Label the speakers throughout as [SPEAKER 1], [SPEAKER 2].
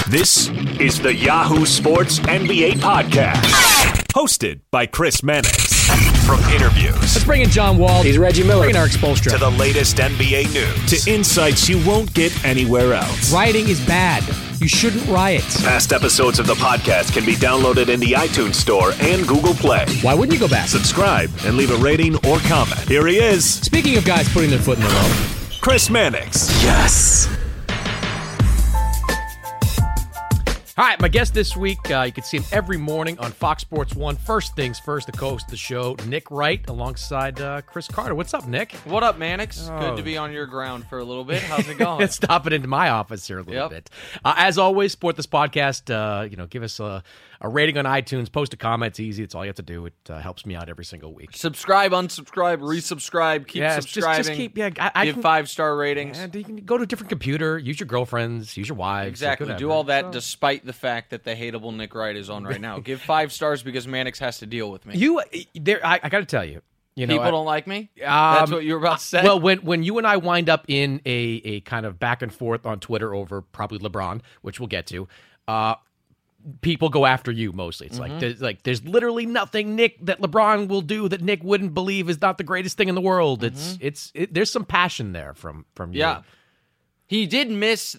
[SPEAKER 1] This is the Yahoo Sports NBA Podcast, hosted by Chris Mannix. From interviews,
[SPEAKER 2] let's bring in John Wall.
[SPEAKER 3] He's Reggie Miller.
[SPEAKER 2] Bring in Eric Spoelstra.
[SPEAKER 1] To the latest NBA news, to insights you won't get anywhere else.
[SPEAKER 2] Rioting is bad. You shouldn't riot.
[SPEAKER 1] Past episodes of the podcast can be downloaded in the iTunes Store and Google Play.
[SPEAKER 2] Why wouldn't you go back?
[SPEAKER 1] Subscribe and leave a rating or comment. Here he is.
[SPEAKER 2] Speaking of guys putting their foot in the road,
[SPEAKER 1] Chris Mannix. Yes.
[SPEAKER 2] All right, my guest this week, you can see him every morning on Fox Sports 1. First things first, the co-host of the show, Nick Wright, alongside Chris Carter. What's up, Nick?
[SPEAKER 4] What up, Mannix? Good to be on your ground for a little bit. How's it going?
[SPEAKER 2] Stop it into my office here a little bit. As always, support this podcast. Give us a rating on iTunes, post a comment. It's easy. It's all you have to do. It helps me out every single week.
[SPEAKER 4] Subscribe, unsubscribe, resubscribe, keep subscribing.
[SPEAKER 2] Just keep, give
[SPEAKER 4] 5-star ratings.
[SPEAKER 2] And you can go to a different computer, use your girlfriends, use your wives.
[SPEAKER 4] Exactly. Do all that despite the fact that the hateable Nick Wright is on right now. Give 5 stars because Mannix has to deal with me.
[SPEAKER 2] I got to tell you.
[SPEAKER 4] People don't like me? That's what you were about to say?
[SPEAKER 2] Well, when you and I wind up in a kind of back and forth on Twitter over probably LeBron, which we'll get to, people go after you mostly. It's there's literally nothing that LeBron will do that Nick wouldn't believe is not the greatest thing in the world. There's some passion there from you.
[SPEAKER 4] Yeah. He did miss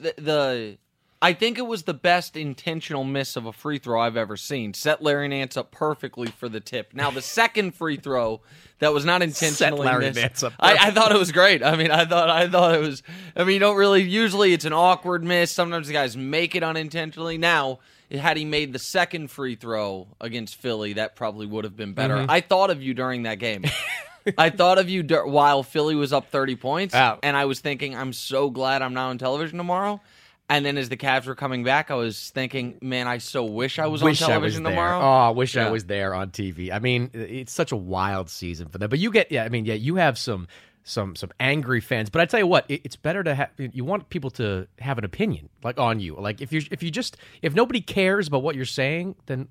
[SPEAKER 4] I think it was the best intentional miss of a free throw I've ever seen. Set Larry Nance up perfectly for the tip. Now, the second free throw that was not intentionally missed, I thought it was great. I thought it was. You don't really. Usually, it's an awkward miss. Sometimes the guys make it unintentionally. Now, had he made the second free throw against Philly, that probably would have been better. I thought of you during that game. I thought of you while Philly was up 30 points, and I was thinking, I'm so glad I'm not on television tomorrow. And then as the Cavs were coming back, I was thinking, man, I so wish I was on television tomorrow.
[SPEAKER 2] Oh, I wish I was there on TV. It's such a wild season for them. But you have some angry fans. But I tell you what, it's better to have. You want people to have an opinion, on you. If nobody cares about what you're saying, then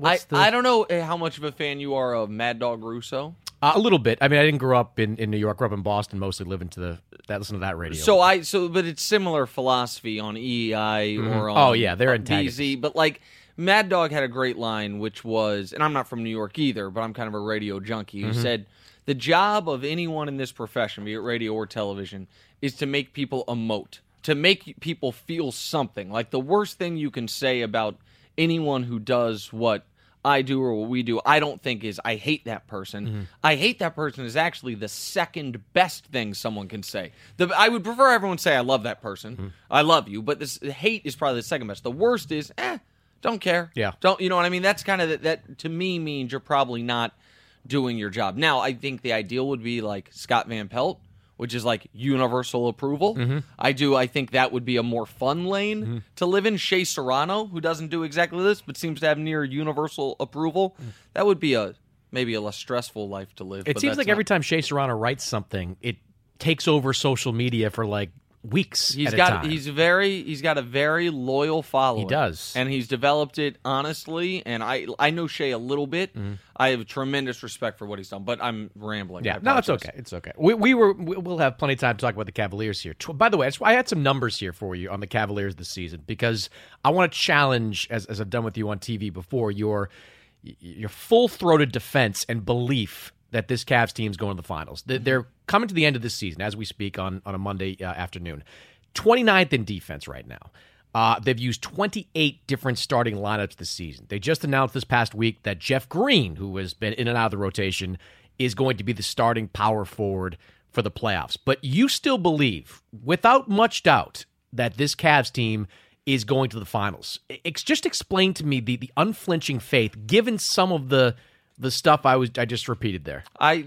[SPEAKER 4] I don't know how much of a fan you are of Mad Dog Russo.
[SPEAKER 2] A little bit. I didn't grow up in New York. I grew up in Boston, mostly listen to that radio.
[SPEAKER 4] But it's similar philosophy on EEI or on
[SPEAKER 2] they're antagonists.
[SPEAKER 4] BZ. But Mad Dog had a great line, which was, and I'm not from New York either, but I'm kind of a radio junkie, who said, the job of anyone in this profession, be it radio or television, is to make people emote, to make people feel something. The worst thing you can say about anyone who does what I do or what we do, I don't think is, I hate that person. I hate that person is actually the second best thing someone can say. I would prefer everyone say, I love that person. I love you. But hate is probably the second best. The worst is, don't care.
[SPEAKER 2] Yeah.
[SPEAKER 4] Don't, you know what I mean? That's kind of, that to me means you're probably not doing your job. Now, I think the ideal would be Scott Van Pelt, which is universal approval. I think that would be a more fun lane to live in. Shea Serrano, who doesn't do exactly this, but seems to have near universal approval. That would be maybe a less stressful life to live.
[SPEAKER 2] It seems like every time Shea Serrano writes something, it takes over social media for weeks at a time.
[SPEAKER 4] He's got a very loyal following.
[SPEAKER 2] He does.
[SPEAKER 4] And he's developed it honestly, and I know Shea a little bit. I have tremendous respect for what he's done, but I'm rambling.
[SPEAKER 2] Yeah, no, it's okay. It's okay. We'll have plenty of time to talk about the Cavaliers here. By the way, I had some numbers here for you on the Cavaliers this season because I want to challenge, as I've done with you on TV before, your full-throated defense and belief that this Cavs team's going to the finals. They're coming to the end of this season as we speak on a Monday afternoon. 29th in defense right now. They've used 28 different starting lineups this season. They just announced this past week that Jeff Green, who has been in and out of the rotation, is going to be the starting power forward for the playoffs. But you still believe, without much doubt, that this Cavs team is going to the finals. Just explain to me the unflinching faith, given some of the stuff I just repeated there.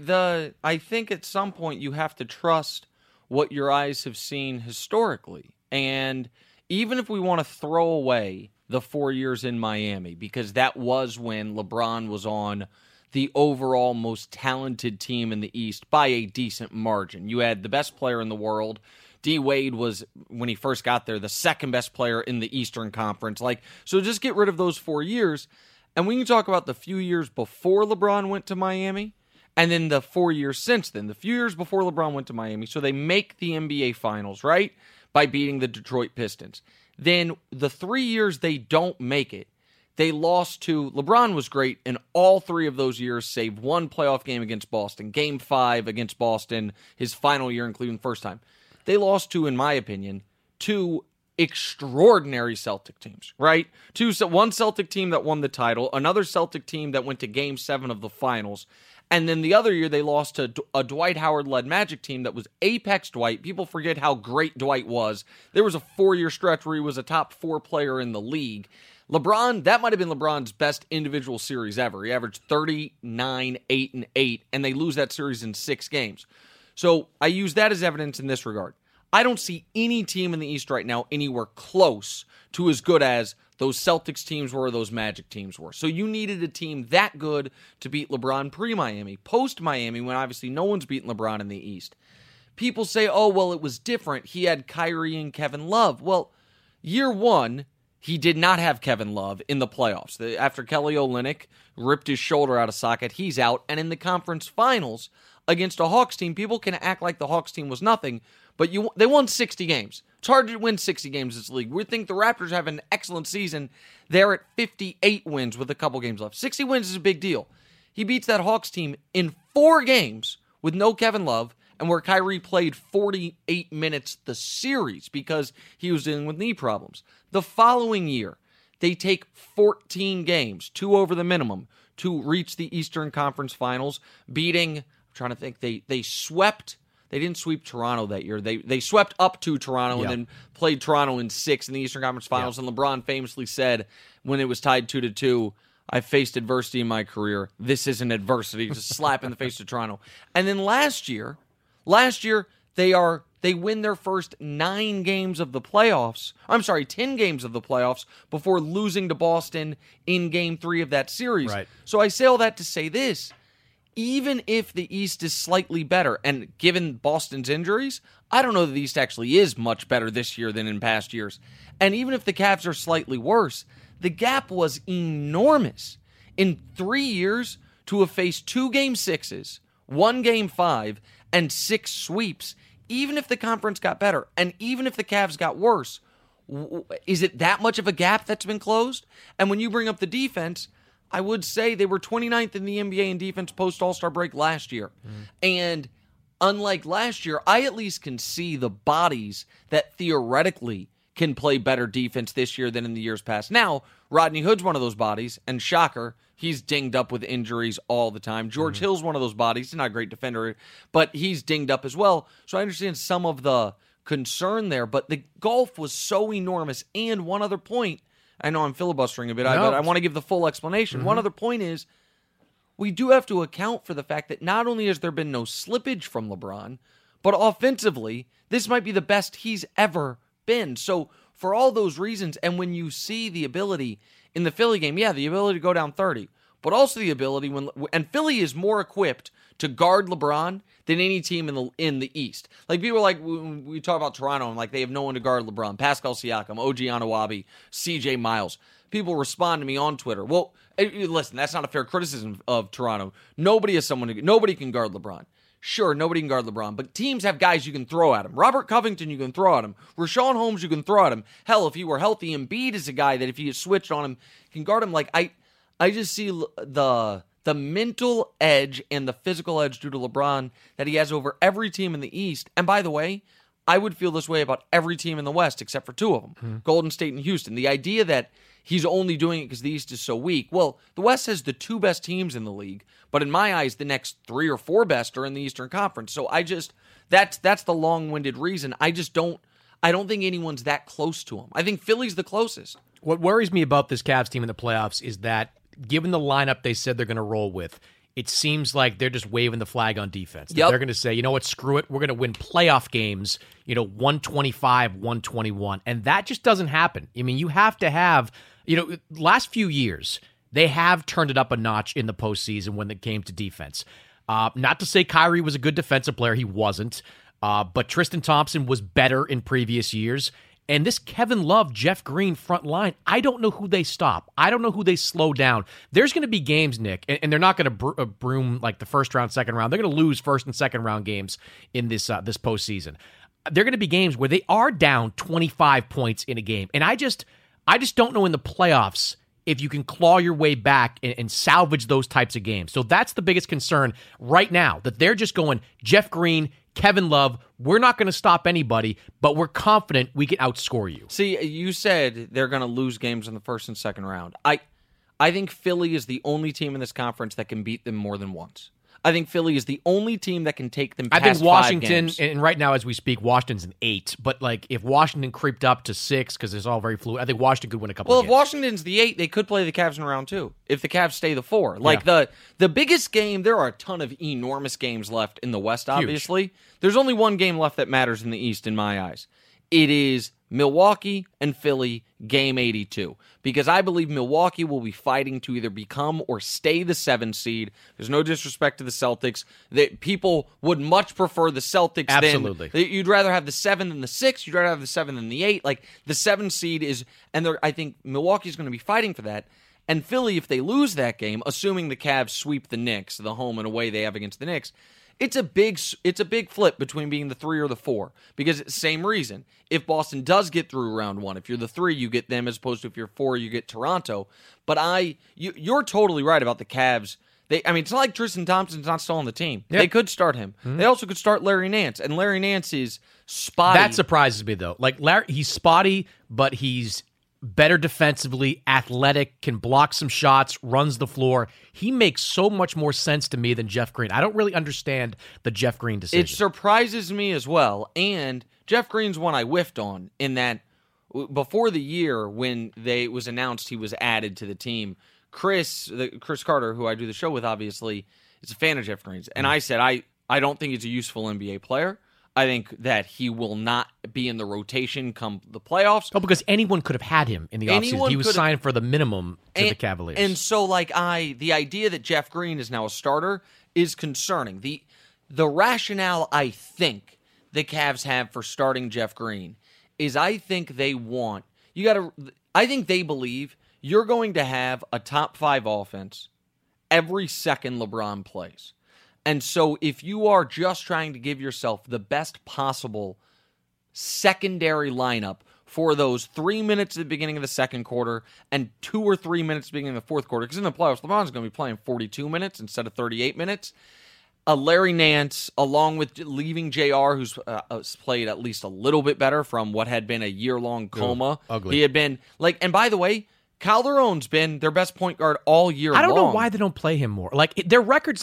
[SPEAKER 4] I think at some point you have to trust what your eyes have seen historically. And even if we want to throw away the 4 years in Miami, because that was when LeBron was on the overall most talented team in the East by a decent margin. You had the best player in the world. D. Wade was, when he first got there, the second best player in the Eastern Conference. So just get rid of those 4 years. And we can talk about the few years before LeBron went to Miami and then the 4 years since then, the few years before LeBron went to Miami. So they make the NBA Finals, right? By beating the Detroit Pistons. then the 3 years they don't make it, they lost to, LeBron was great in all 3 of those years, save one playoff game against Boston, Game 5 against Boston, his final year in Cleveland, first time. They lost to, in my opinion, 2 extraordinary Celtic teams, right? One Celtic team that won the title, another Celtic team that went to Game 7 of the finals, and then the other year they lost to a Dwight Howard-led Magic team that was Apex Dwight. People forget how great Dwight was. There was a 4-year stretch where he was a top 4 player in the league. LeBron, that might have been LeBron's best individual series ever. He averaged 39, 8, and 8, and they lose that series in 6 games. So I use that as evidence in this regard. I don't see any team in the East right now anywhere close to as good as those Celtics teams were or those Magic teams were. So you needed a team that good to beat LeBron pre-Miami. Post-Miami, when obviously no one's beaten LeBron in the East. People say, oh, well, it was different. He had Kyrie and Kevin Love. Well, year 1, he did not have Kevin Love in the playoffs. After Kelly Olynyk ripped his shoulder out of socket, he's out. And in the conference finals against a Hawks team, people can act like the Hawks team was nothing, but they won 60 games. It's hard to win 60 games in this league. We think the Raptors have an excellent season. They're at 58 wins with a couple games left. 60 wins is a big deal. He beats that Hawks team in 4 games with no Kevin Love, and where Kyrie played 48 minutes the series because he was dealing with knee problems. The following year, they take 14 games, 2 over the minimum, to reach the Eastern Conference Finals, beating, I'm trying to think, they swept, they didn't sweep Toronto that year. They swept up to Toronto and then played Toronto in 6 in the Eastern Conference Finals, and LeBron famously said when it was tied 2-2, I faced adversity in my career. This isn't adversity. Just slap in the face to Toronto. And then last year, they win their first 9 games of the playoffs. 10 games of the playoffs before losing to Boston in Game 3 of that series.
[SPEAKER 2] Right.
[SPEAKER 4] So I say all that to say this. Even if the East is slightly better, and given Boston's injuries, I don't know that the East actually is much better this year than in past years. And even if the Cavs are slightly worse, the gap was enormous. In 3 years, to have faced 2 Game 6s, 1 Game 5, and 6 sweeps, even if the conference got better, and even if the Cavs got worse, is it that much of a gap that's been closed? And when you bring up the defense, I would say they were 29th in the NBA in defense post-All-Star break last year. And unlike last year, I at least can see the bodies that theoretically can play better defense this year than in the years past. Now, Rodney Hood's one of those bodies, and shocker, he's dinged up with injuries all the time. George Hill's one of those bodies. He's not a great defender, but he's dinged up as well. So I understand some of the concern there, but the gulf was so enormous. And one other point, I know I'm filibustering a bit, but I want to give the full explanation. One other point is, we do have to account for the fact that not only has there been no slippage from LeBron, but offensively, this might be the best he's ever been. So for all those reasons, and when you see the ability in the Philly game, the ability to go down 30, but also the ability and Philly is more equipped to guard LeBron than any team in the East. Like, people are like, we talk about Toronto and like they have no one to guard LeBron. Pascal Siakam, OG Anunoby, CJ Miles. People respond to me on Twitter. Well, listen, that's not a fair criticism of Toronto. Nobody can guard LeBron. Sure, nobody can guard LeBron, but teams have guys you can throw at him. Robert Covington, you can throw at him. Rashawn Holmes, you can throw at him. Hell, if he were healthy, Embiid is a guy that if he had switched on him, can guard him. Like, I just see the mental edge and the physical edge due to LeBron that he has over every team in the East. And by the way, I would feel this way about every team in the West except for 2 of them, Golden State and Houston. The idea that he's only doing it because the East is so weak. Well, the West has the 2 best teams in the league, but in my eyes, the next 3 or 4 best are in the Eastern Conference. So that's the long-winded reason. I don't think anyone's that close to him. I think Philly's the closest.
[SPEAKER 2] What worries me about this Cavs team in the playoffs is that, given the lineup they said they're going to roll with, it seems like they're just waving the flag on defense. Yep. They're going to say, you know what, screw it. We're going to win playoff games, 125, 121. And that just doesn't happen. I mean, you have to have, last few years, they have turned it up a notch in the postseason when it came to defense. Not to say Kyrie was a good defensive player. He wasn't. But Tristan Thompson was better in previous years. And this Kevin Love, Jeff Green front line, I don't know who they stop. I don't know who they slow down. There's going to be games, Nick, and they're not going to broom like the first round, second round. They're going to lose first and second round games in this postseason. there are going to be games where they are down 25 points in a game. And I just don't know in the playoffs if you can claw your way back and salvage those types of games. So that's the biggest concern right now, that they're just going, Jeff Green, Kevin Love, we're not going to stop anybody, but we're confident we can outscore you.
[SPEAKER 4] See, you said they're going to lose games in the first and second round. I think Philly is the only team in this conference that can beat them more than once. I think Philly is the only team that can take them past 5 games.
[SPEAKER 2] I think Washington, and right now as we speak, Washington's an 8. But like if Washington creeped up to 6, because it's all very fluid, I think Washington could win a couple of games.
[SPEAKER 4] Well, if Washington's the 8, they could play the Cavs in round 2. If the Cavs stay the 4. Like the biggest game, there are a ton of enormous games left in the West, obviously. Huge. There's only one game left that matters in the East in my eyes. It is Milwaukee and Philly, game 82. Because I believe Milwaukee will be fighting to either become or stay the 7 seed. There's no disrespect to the Celtics. People would much prefer the Celtics.
[SPEAKER 2] Absolutely.
[SPEAKER 4] You'd rather have the 7 than the 6. You'd rather have the 7 than the 8. Like, the 7 seed is, and I think Milwaukee's going to be fighting for that. And Philly, if they lose that game, assuming the Cavs sweep the Knicks, the home and away they have against the Knicks, it's a big flip between being the 3 or the 4, because it's the same reason. If Boston does get through round 1, if you're the 3, you get them, as opposed to if you're 4, you get Toronto. But you're totally right about the Cavs. It's not like Tristan Thompson's not still on the team. Yep. They could start him. Mm-hmm. They also could start Larry Nance, and Larry Nance is spotty.
[SPEAKER 2] That surprises me, though. Like he's spotty, but he's better defensively, athletic, can block some shots, runs the floor. He makes so much more sense to me than Jeff Green. I don't really understand the Jeff Green decision.
[SPEAKER 4] It surprises me as well. And Jeff Green's one I whiffed on, in that before the year when it was announced he was added to the team, Chris Carter, who I do the show with, obviously, is a fan of Jeff Green's. And I said, I don't think he's a useful NBA player. I think that he will not be in the rotation come the playoffs.
[SPEAKER 2] Oh, because anyone could have had him in the offseason. He was signed for the minimum to the Cavaliers.
[SPEAKER 4] And so, the idea that Jeff Green is now a starter is concerning. The rationale I think the Cavs have for starting Jeff Green is I think they believe you're going to have a top 5 offense every second LeBron plays. And so if you are just trying to give yourself the best possible secondary lineup for those 3 minutes at the beginning of the second quarter and 2 or 3 minutes at the beginning of the fourth quarter, because in the playoffs, LeBron's going to be playing 42 minutes instead of 38 minutes, Larry Nance, along with leaving JR, who's played at least a little bit better from what had been a year-long coma.
[SPEAKER 2] Ugly.
[SPEAKER 4] He had been, and by the way, Calderon's been their best point guard all year long.
[SPEAKER 2] I don't know why they don't play him more. Their record's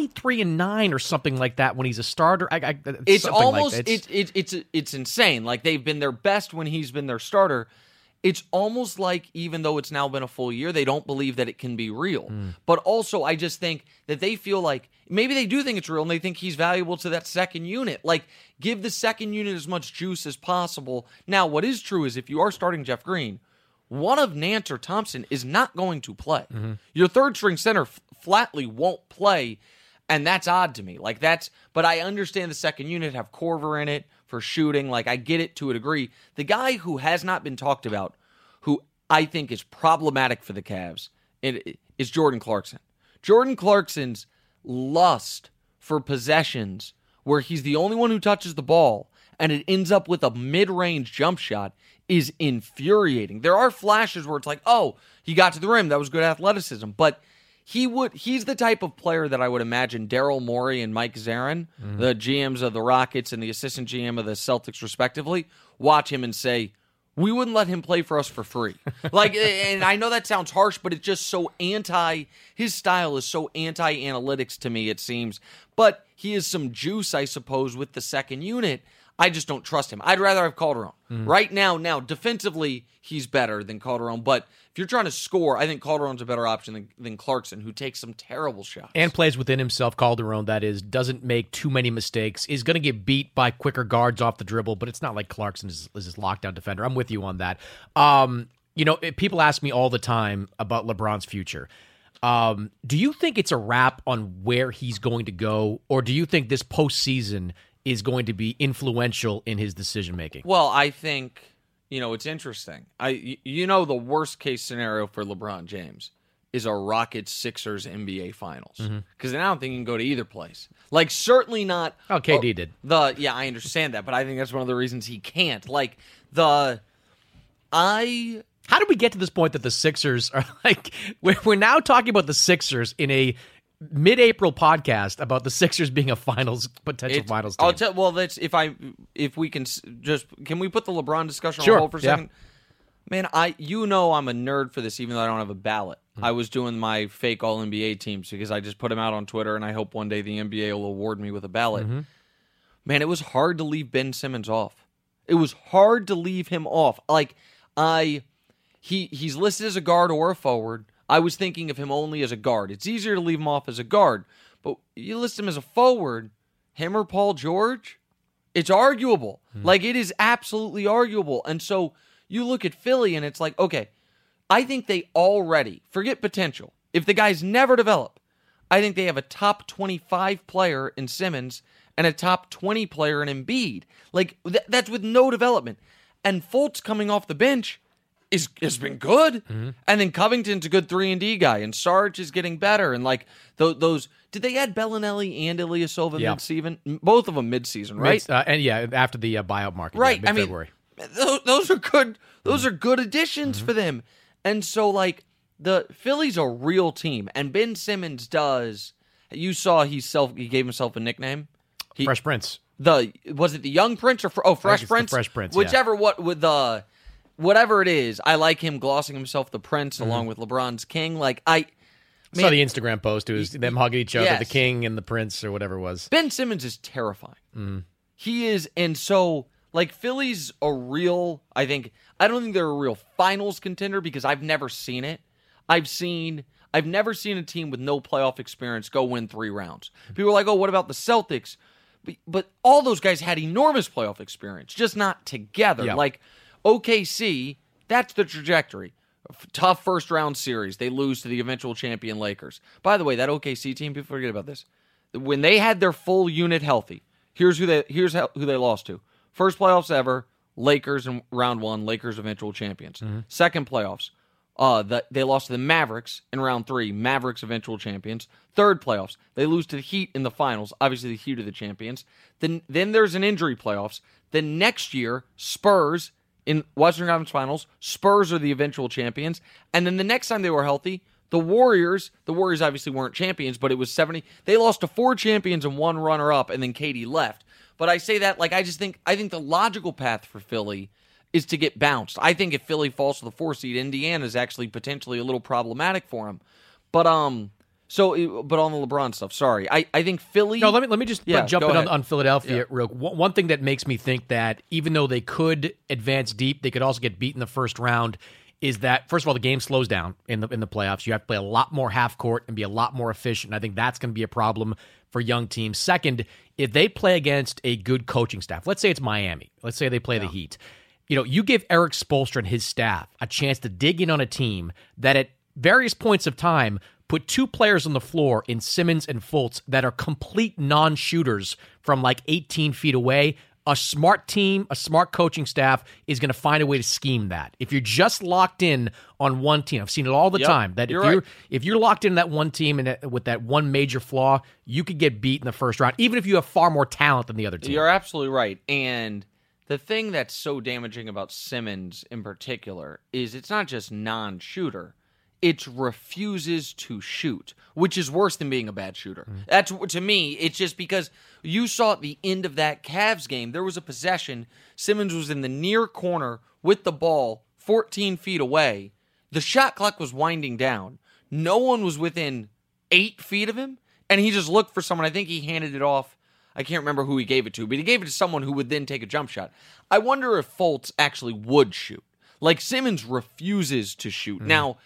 [SPEAKER 2] 23-9 or something like that when he's a starter.
[SPEAKER 4] It's almost it's insane. They've been their best when he's been their starter. It's almost like, even though it's now been a full year, they don't believe that it can be real. But also, I just think that they feel like maybe they do think it's real, and they think he's valuable to that second unit. Give the second unit as much juice as possible. Now, what is true is if you are starting Jeff Green, one of Nance or Thompson is not going to play. Mm-hmm. Your third-string center flatly won't play, and that's odd to me. But I understand the second unit have Korver in it for shooting. I get it to a degree. The guy who has not been talked about, who I think is problematic for the Cavs, is Jordan Clarkson. Jordan Clarkson's lust for possessions where he's the only one who touches the ball and it ends up with a mid-range jump shot is infuriating. There are flashes where it's he got to the rim. That was good athleticism. But he's the type of player that I would imagine Daryl Morey and Mike Zarin, the GMs of the Rockets and the assistant GM of the Celtics respectively, watch him and say, we wouldn't let him play for us for free. And I know that sounds harsh, but it's just so his style is so anti-analytics to me, it seems. But he has some juice, I suppose, with the second unit. I just don't trust him. I'd rather have Calderon. Right now, defensively, he's better than Calderon. But if you're trying to score, I think Calderon's a better option than Clarkson, who takes some terrible shots.
[SPEAKER 2] And plays within himself, Calderon, that is, doesn't make too many mistakes, is going to get beat by quicker guards off the dribble, but it's not like Clarkson is this lockdown defender. I'm with you on that. People ask me all the time about LeBron's future. Do you think it's a wrap on where he's going to go, or do you think this postseason is going to be influential in his decision-making?
[SPEAKER 4] Well, I think, it's interesting. The worst-case scenario for LeBron James is a Rockets-Sixers NBA Finals. Because I don't think you can go to either place. Like, certainly not...
[SPEAKER 2] Oh, KD did.
[SPEAKER 4] Yeah, I understand that, but I think that's one of the reasons he can't. Like,
[SPEAKER 2] How did we get to this point that the Sixers are like... We're now talking about the Sixers in a mid-April podcast about the Sixers being a potential finals team.
[SPEAKER 4] I'll tell. Well, if we can can we put the LeBron discussion
[SPEAKER 2] Sure,
[SPEAKER 4] on hold for a
[SPEAKER 2] yeah.
[SPEAKER 4] second? Man, I'm a nerd for this, even though I don't have a ballot. I was doing my fake All NBA teams because I just put them out on Twitter, and I hope one day the NBA will award me with a ballot. Man, it was hard to leave Ben Simmons off. It was hard to leave him off. Like he's listed as a guard or a forward. I was thinking of him only as a guard. It's easier to leave him off as a guard, but you list him as a forward, him or Paul George, it's arguable. Like, it is absolutely arguable. And so you look at Philly, and it's like, okay, I think they already, forget potential, if the guys never develop, I think they have a top 25 player in Simmons and a top 20 player in Embiid. Like, that's with no development. And Fultz coming off the bench has been good. And then Covington's a good 3-and-D guy, and Sarge is getting better. And like those did they add Bellinelli and Ilyasova mid-season? Both of them mid-season, right?
[SPEAKER 2] After the buyout market,
[SPEAKER 4] right.
[SPEAKER 2] mid-February.
[SPEAKER 4] Those are good. Those are good additions for them. And so, like, the Philly's a real team, and Ben Simmons does. You saw he gave himself a nickname.
[SPEAKER 2] Fresh Prince.
[SPEAKER 4] Was it the Young Prince or Fresh Prince?
[SPEAKER 2] The Fresh Prince.
[SPEAKER 4] Whichever. Whatever it is, I like him glossing himself the Prince along with LeBron's King. Like,
[SPEAKER 2] saw the Instagram post. It was them hugging each other,
[SPEAKER 4] yes.
[SPEAKER 2] the King and the Prince, or whatever it was.
[SPEAKER 4] Ben Simmons is terrifying. He is, and so, like, Philly's a real, I don't think they're a real finals contender because I've never seen it. I've never seen a team with no playoff experience go win 3 rounds. People are like, oh, what about the Celtics? But all those guys had enormous playoff experience, just not together.
[SPEAKER 2] Yeah.
[SPEAKER 4] Like, OKC, that's the trajectory. Tough first-round series. They lose to the eventual champion Lakers. By the way, that OKC team, people forget about this. When they had their full unit healthy, here's who they lost to. First playoffs ever, Lakers in round 1, Lakers eventual champions. Second playoffs, they lost to the Mavericks in round 3, Mavericks eventual champions. Third playoffs, they lose to the Heat in the finals. Obviously, the Heat are the champions. Then there's an injury playoffs. Then next year, Spurs in Western Conference Finals, Spurs are the eventual champions. And then the next time they were healthy, the Warriors obviously weren't champions, but it was 70. They lost to 4 champions and 1 runner-up, and then KD left. But I say that, like, I think the logical path for Philly is to get bounced. I think if Philly falls to the 4 seed, Indiana is actually potentially a little problematic for them. But on the LeBron stuff, sorry. I think Philly...
[SPEAKER 2] No, let me just jump in on Philadelphia.
[SPEAKER 4] Yeah.
[SPEAKER 2] Real. One thing that makes me think that even though they could advance deep, they could also get beat in the first round is that, first of all, the game slows down in the playoffs. You have to play a lot more half court and be a lot more efficient. I think that's going to be a problem for young teams. Second, if they play against a good coaching staff, let's say it's Miami. Let's say they play the Heat. You give Eric Spoelstra and his staff a chance to dig in on a team that at various points of time put 2 players on the floor in Simmons and Fultz that are complete non-shooters from like 18 feet away. A smart team, a smart coaching staff is going to find a way to scheme that. If you're just locked in on one team, I've seen it all the time, that if you're locked in that one team and with that one major flaw, you could get beat in the first round, even if you have far more talent than the other team.
[SPEAKER 4] You're absolutely right. And the thing that's so damaging about Simmons in particular is it's not just non-shooter. It refuses to shoot, which is worse than being a bad shooter. That's, to me, it's just because you saw at the end of that Cavs game, there was a possession. Simmons was in the near corner with the ball 14 feet away. The shot clock was winding down. No one was within 8 feet of him, and he just looked for someone. I think he handed it off. I can't remember who he gave it to, but he gave it to someone who would then take a jump shot. I wonder if Fultz actually would shoot. Like, Simmons refuses to shoot. Now,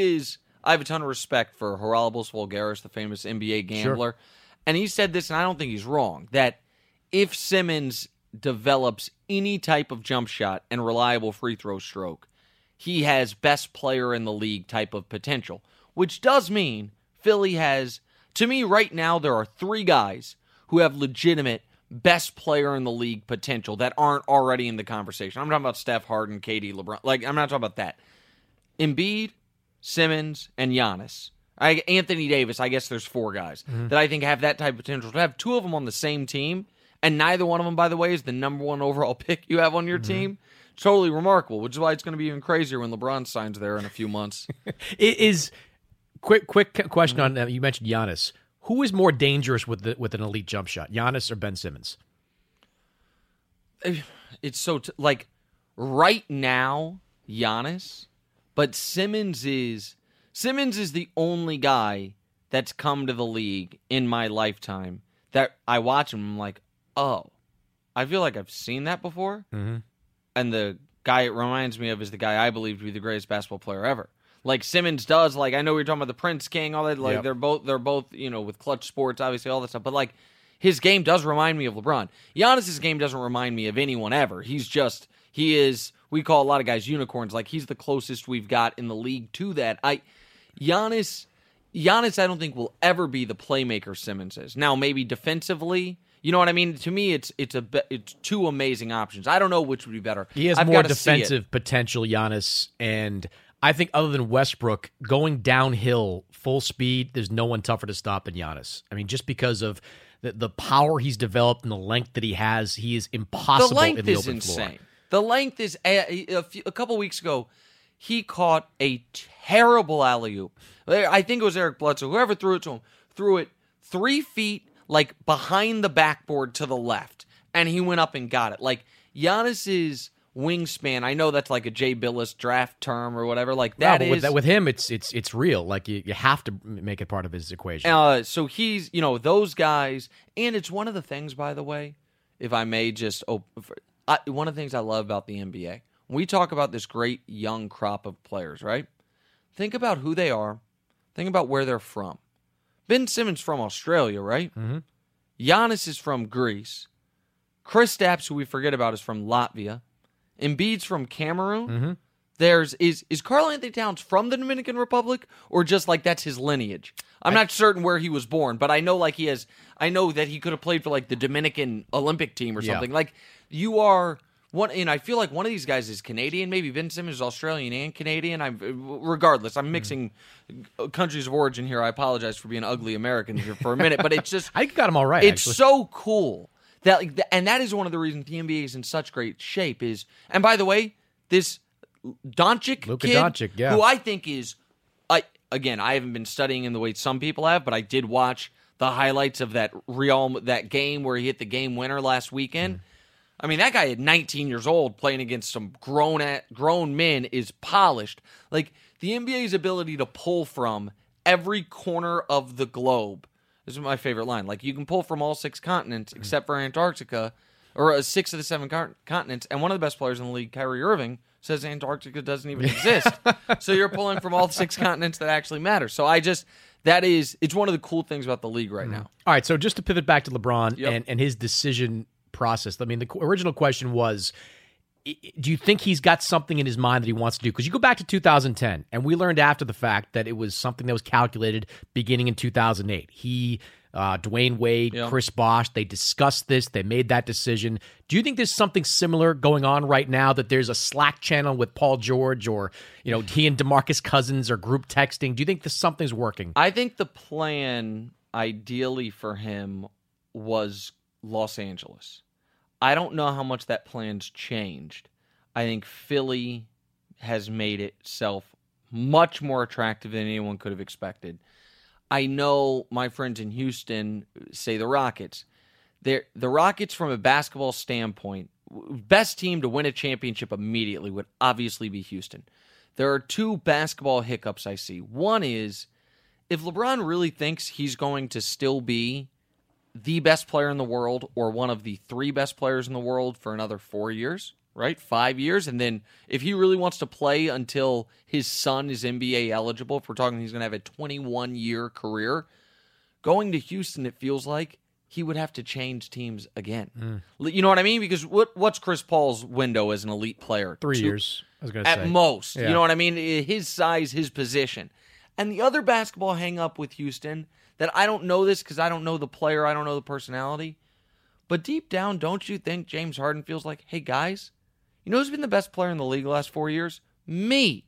[SPEAKER 4] I have a ton of respect for Haralabos Voulgaris, the famous NBA gambler. Sure. And he said this, and I don't think he's wrong, that if Simmons develops any type of jump shot and reliable free throw stroke, he has best player in the league type of potential, which does mean Philly has, to me right now, there are 3 guys who have legitimate best player in the league potential that aren't already in the conversation. I'm talking about Steph, Harden, KD, LeBron. Like, I'm not talking about that. Embiid, Simmons, and Giannis. Anthony Davis, I guess there's 4 guys that I think have that type of potential. To have 2 of them on the same team, and neither one of them, by the way, is the number 1 overall pick you have on your team, totally remarkable, which is why it's going to be even crazier when LeBron signs there in a few months.
[SPEAKER 2] It is quick question on you mentioned Giannis. Who is more dangerous with an elite jump shot, Giannis or Ben Simmons?
[SPEAKER 4] It's so right now, Giannis, but Simmons is the only guy that's come to the league in my lifetime that I watch him. I'm like, oh, I feel like I've seen that before. Mm-hmm. And the guy it reminds me of is the guy I believe to be the greatest basketball player ever. Like Simmons does. Like I know we were talking about the Prince King, all that. Like yep. they're both with Clutch Sports, obviously all that stuff. But like his game does remind me of LeBron. Giannis's game doesn't remind me of anyone ever. He is. We call a lot of guys unicorns. Like he's the closest we've got in the league to that. Giannis, I don't think will ever be the playmaker Simmons is. Now maybe defensively. You know what I mean? To me, it's 2 amazing options. I don't know which would be better.
[SPEAKER 2] He has more defensive potential, Giannis, and I think other than Westbrook, going downhill full speed, there's no one tougher to stop than Giannis. I mean, just because of the power he's developed and the length that he has, he is impossible in the open floor. The length is insane.
[SPEAKER 4] The length is a couple weeks ago, he caught a terrible alley-oop. I think it was Eric Bledsoe. Whoever threw it to him, threw it 3 feet like behind the backboard to the left, and he went up and got it. Like Giannis's wingspan, I know that's like a Jay Billis draft term or whatever. Like that is
[SPEAKER 2] with him, it's real. Like you have to make it part of his equation.
[SPEAKER 4] So he's those guys, and it's one of the things, by the way, if I may just one of the things I love about the NBA. When we talk about this great young crop of players, right? Think about who they are. Think about where they're from. Ben Simmons from Australia, right? Mm-hmm. Giannis is from Greece. Kristaps, who we forget about, is from Latvia. Embiid's from Cameroon. Mm-hmm. Is Karl Anthony Towns from the Dominican Republic, or just like that's his lineage? I'm not certain where he was born, but I know I know that he could have played for like the Dominican Olympic team or something. Yeah. Like you are one, and I feel like one of these guys is Canadian. Maybe Ben Simmons is Australian and Canadian. Regardless, I'm mixing countries of origin here. I apologize for being ugly American here for a minute, but it's just
[SPEAKER 2] I got him all right.
[SPEAKER 4] It's so cool and that is one of the reasons the NBA is in such great shape. And by the way, this Doncic
[SPEAKER 2] Luka
[SPEAKER 4] kid,
[SPEAKER 2] Doncic, yeah.
[SPEAKER 4] who I think is, again, I haven't been studying in the way some people have, but I did watch the highlights of that game where he hit the game winner last weekend. I mean, that guy at 19 years old playing against some grown men is polished. Like, the NBA's ability to pull from every corner of the globe. This is my favorite line. Like, you can pull from all 6 continents except for Antarctica, or 6 of the 7 continents, and one of the best players in the league, Kyrie Irving, says Antarctica doesn't even exist. So you're pulling from all 6 continents that actually matter. So it's one of the cool things about the league right now.
[SPEAKER 2] All right, so just to pivot back to LeBron and his decision process. I mean, the original question was, do you think he's got something in his mind that he wants to do? Because you go back to 2010, and we learned after the fact that it was something that was calculated beginning in 2008. He, Dwayne Wade, Chris Bosh, they discussed this. They made that decision. Do you think there's something similar going on right now, that there's a Slack channel with Paul George, or he and DeMarcus Cousins are group texting? Do you think something's working?
[SPEAKER 4] I think the plan, ideally for him, was Los Angeles. I don't know how much that plan's changed. I think Philly has made itself much more attractive than anyone could have expected. I know my friends in Houston say the Rockets. The Rockets, from a basketball standpoint, best team to win a championship immediately would obviously be Houston. There are 2 basketball hiccups I see. One is, if LeBron really thinks he's going to still be the best player in the world, or one of the 3 best players in the world for another 4 years, right? 5 years. And then if he really wants to play until his son is NBA eligible, if we're talking he's going to have a 21-year career, going to Houston, it feels like he would have to change teams again. You know what I mean? Because what's Chris Paul's window as an elite player?
[SPEAKER 2] 3 years, I was going to say.
[SPEAKER 4] At most. Yeah. You know what I mean? His size, his position. And the other basketball hang-up with Houston, that I don't know this because I don't know the player, I don't know the personality, but deep down, don't you think James Harden feels like, hey guys, who's been the best player in the league the last 4 years? Me.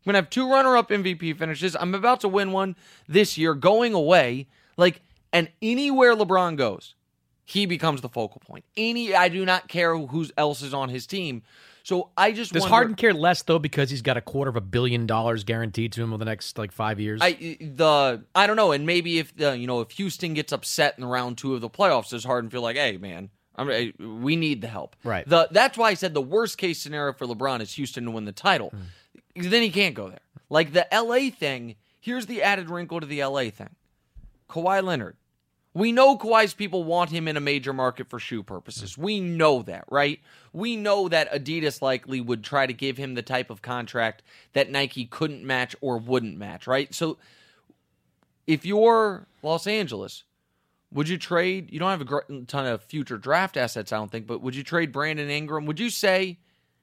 [SPEAKER 4] I'm going to have 2 runner-up MVP finishes. I'm about to win one this year going away. And anywhere LeBron goes, he becomes the focal point. I do not care who else is on his team. So I just
[SPEAKER 2] Does Harden care less, though, because he's got $250 million guaranteed to him over the next 5 years?
[SPEAKER 4] I don't know. And maybe if Houston gets upset in round 2 of the playoffs, does Harden feel like, hey, man, we need the help.
[SPEAKER 2] Right.
[SPEAKER 4] That's why I said the worst case scenario for LeBron is Houston to win the title. Then he can't go there. Like the LA thing, here's the added wrinkle to the LA thing. Kawhi Leonard. We know Kawhi's people want him in a major market for shoe purposes. We know that, right? We know that Adidas likely would try to give him the type of contract that Nike couldn't match or wouldn't match, right? So if you're Los Angeles, would you trade? You don't have a ton of future draft assets, I don't think, but would you trade Brandon Ingram? Would you say,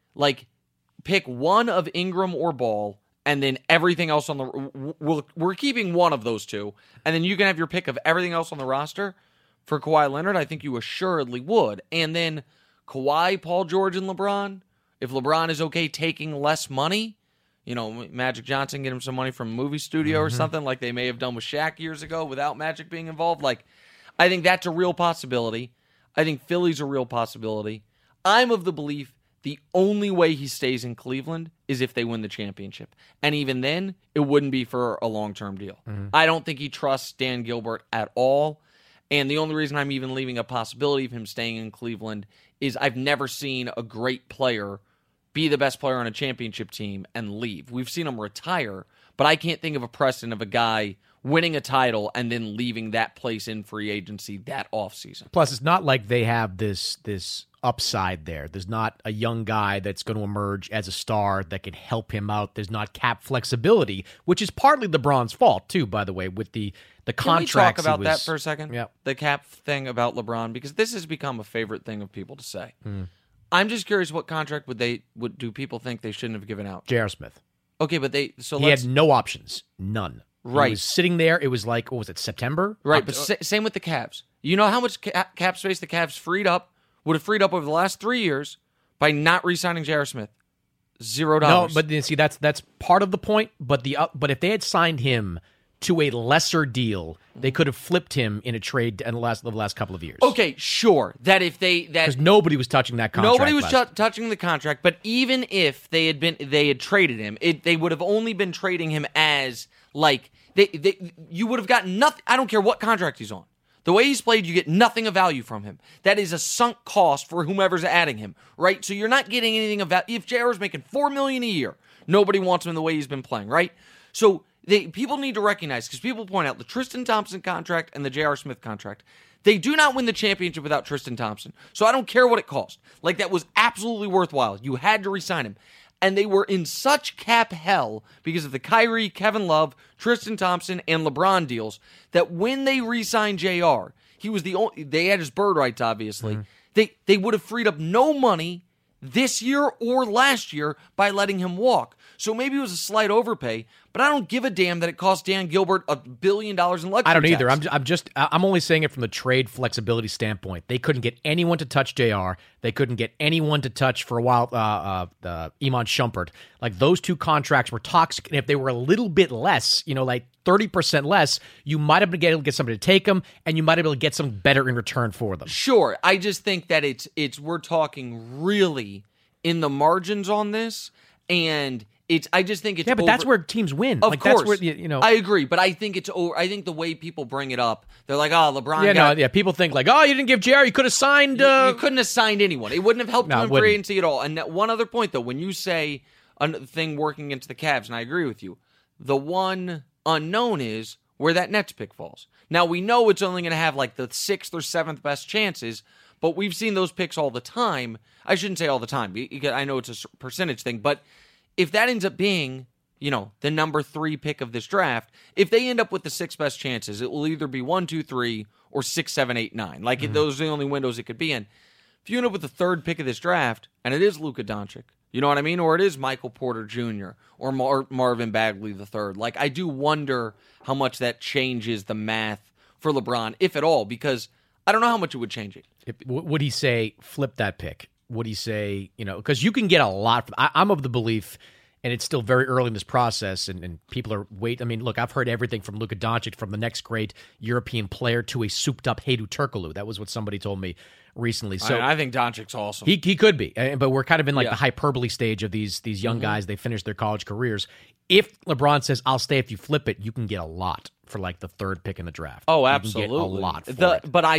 [SPEAKER 4] pick one of Ingram or Ball, and then everything else on the we're keeping one of those two, and then you can have your pick of everything else on the roster for Kawhi Leonard? I think you assuredly would. And then Kawhi, Paul George, and LeBron, if LeBron is okay taking less money, Magic Johnson, get him some money from a movie studio or something like they may have done with Shaq years ago without Magic being involved. I think that's a real possibility. I think Philly's a real possibility. I'm of the belief the only way he stays in Cleveland is if they win the championship. And even then, it wouldn't be for a long-term deal. I don't think he trusts Dan Gilbert at all. And the only reason I'm even leaving a possibility of him staying in Cleveland is I've never seen a great player be the best player on a championship team and leave. We've seen him retire, but I can't think of a precedent of a guy winning a title and then leaving that place in free agency that offseason.
[SPEAKER 2] Plus, it's not like they have this upside there. There's not a young guy that's going to emerge as a star that can help him out. There's not cap flexibility, which is partly LeBron's fault, too, by the way, with the contracts.
[SPEAKER 4] Can we talk about that for a second?
[SPEAKER 2] Yeah.
[SPEAKER 4] The cap thing about LeBron, because this has become a favorite thing of people to say. I'm just curious, what contract do people think they shouldn't have given out?
[SPEAKER 2] J.R. Smith.
[SPEAKER 4] Okay, but he
[SPEAKER 2] had no options. None.
[SPEAKER 4] Right.
[SPEAKER 2] He was sitting there. It was what was it, September?
[SPEAKER 4] Right, but same with the Cavs. You know how much cap space the Cavs would have freed up over the last 3 years by not re-signing J.R. Smith? $0.
[SPEAKER 2] No, but see, that's part of the point. But if they had signed him to a lesser deal, they could have flipped him in a trade in the last couple of years.
[SPEAKER 4] Okay, sure.
[SPEAKER 2] Because nobody was touching that contract.
[SPEAKER 4] Nobody was touching the contract. But even if they had traded him, they would have only been trading him as you would have gotten nothing. I don't care what contract he's on. The way he's played, you get nothing of value from him. That is a sunk cost for whomever's adding him, right? So you're not getting anything of value. If JR is making $4 million a year, nobody wants him the way he's been playing, right? So people need to recognize, because people point out the Tristan Thompson contract and the J.R. Smith contract, they do not win the championship without Tristan Thompson. So I don't care what it cost. That was absolutely worthwhile. You had to re-sign him. And they were in such cap hell because of the Kyrie, Kevin Love, Tristan Thompson, and LeBron deals that when they re-signed JR, he was the only. They had his bird rights, obviously. They would have freed up no money this year or last year by letting him walk. So maybe it was a slight overpay, but I don't give a damn that it cost Dan Gilbert $1 billion in luxury
[SPEAKER 2] I don't either.
[SPEAKER 4] tax.
[SPEAKER 2] I'm only saying it from the trade flexibility standpoint. They couldn't get anyone to touch JR. They couldn't get anyone to touch for a while Iman Shumpert. Those two contracts were toxic, and if they were a little bit less, 30% less, you might have been able to get somebody to take them, and you might have been able to get something better in return for them.
[SPEAKER 4] Sure. I just think that we're talking really in the margins on this, and I just think it's
[SPEAKER 2] but that's where teams win.
[SPEAKER 4] Of course,
[SPEAKER 2] that's where,
[SPEAKER 4] I agree, but I think it's over. I think the way people bring it up, they're like, "Oh, LeBron."
[SPEAKER 2] People think you didn't give JR. You could have signed.
[SPEAKER 4] You couldn't have signed anyone. It wouldn't have helped him in free agency at all. And one other point, though, when you say a thing working against the Cavs, and I agree with you, the one unknown is where that Nets pick falls. Now we know it's only going to have the 6th or 7th best chances, but we've seen those picks all the time. I shouldn't say all the time because I know it's a percentage thing, but if that ends up being, the number 3 pick of this draft, if they end up with the 6 best chances, it will either be 1, 2, 3 or 6, 7, 8, 9. Those are the only windows it could be in. If you end up with the 3rd pick of this draft, and it is Luka Doncic, you know what I mean? Or it is Michael Porter Jr. or Marvin Bagley III. I do wonder how much that changes the math for LeBron, if at all, because I don't know how much it would change it.
[SPEAKER 2] Would he say, flip that pick? Would he say, because you can get a lot. I'm of the belief and it's still very early in this process, and people are waiting. I mean, look, I've heard everything from Luka Doncic, from the next great European player to a souped-up Hedo Turkoglu. That was what somebody told me recently. So
[SPEAKER 4] I think Doncic's awesome.
[SPEAKER 2] He could be, but we're kind of in like the hyperbole stage of these young guys. They finish their college careers. If LeBron says, "I'll stay if you flip it," you can get a lot for like the third pick in the draft.
[SPEAKER 4] Oh, absolutely,
[SPEAKER 2] you can get a lot for it.
[SPEAKER 4] But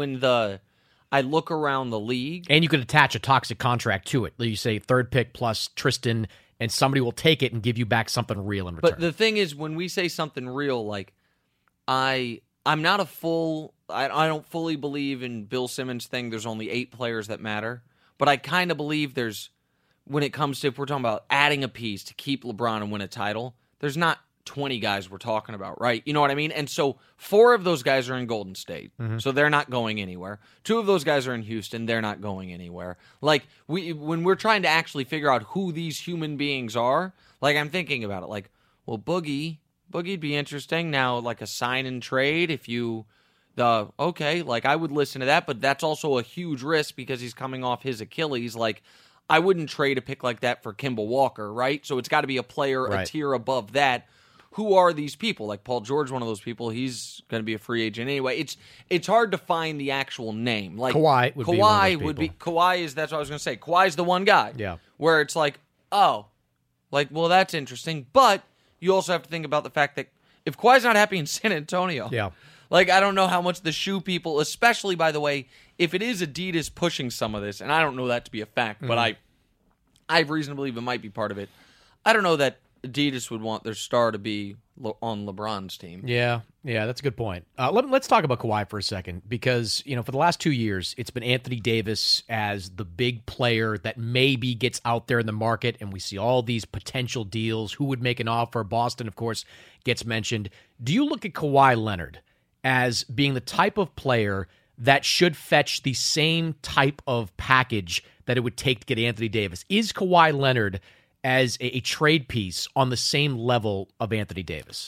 [SPEAKER 4] I look around the league,
[SPEAKER 2] and you could attach a toxic contract to it. You say third pick plus Tristan, and somebody will take it and give you back something real in return.
[SPEAKER 4] But the thing is, when we say something real, like I'm not I don't fully believe in Bill Simmons' thing. There's only 8 players that matter, but I kind of believe when it comes to, if we're talking about adding a piece to keep LeBron and win a title, there's not 20 guys we're talking about, right? You know what I mean? And so 4 of those guys are in Golden State, so they're not going anywhere. 2 of those guys are in Houston, they're not going anywhere. Like, when we're trying to actually figure out who these human beings are, like, I'm thinking about it, like, well, Boogie'd be interesting. Now, like a sign and trade, if you, okay, like, I would listen to that, but that's also a huge risk because he's coming off his Achilles. Like, I wouldn't trade a pick like that for Kemba Walker, right? So it's got to be a player a tier above that. Who are these people? Like Paul George, one of those people. He's going to be a free agent anyway. It's hard to find the actual name. Like
[SPEAKER 2] Kawhi would be one of those people.
[SPEAKER 4] Kawhi is, that's what I was going to say. Kawhi's the one guy.
[SPEAKER 2] Yeah.
[SPEAKER 4] Where it's like, oh, like, well, that's interesting. But you also have to think about the fact that if Kawhi's not happy in San Antonio, like, I don't know how much the shoe people, especially, by the way, if it is Adidas pushing some of this, and I don't know that to be a fact, but I have reason to believe it might be part of it. I don't know that Adidas would want their star to be on LeBron's team.
[SPEAKER 2] Yeah, that's a good point. Let's talk about Kawhi for a second, because, for the last 2 years, it's been Anthony Davis as the big player that maybe gets out there in the market, and we see all these potential deals. Who would make an offer? Boston, of course, gets mentioned. Do you look at Kawhi Leonard as being the type of player that should fetch the same type of package that it would take to get Anthony Davis? Is Kawhi Leonard as a trade piece on the same level of Anthony Davis?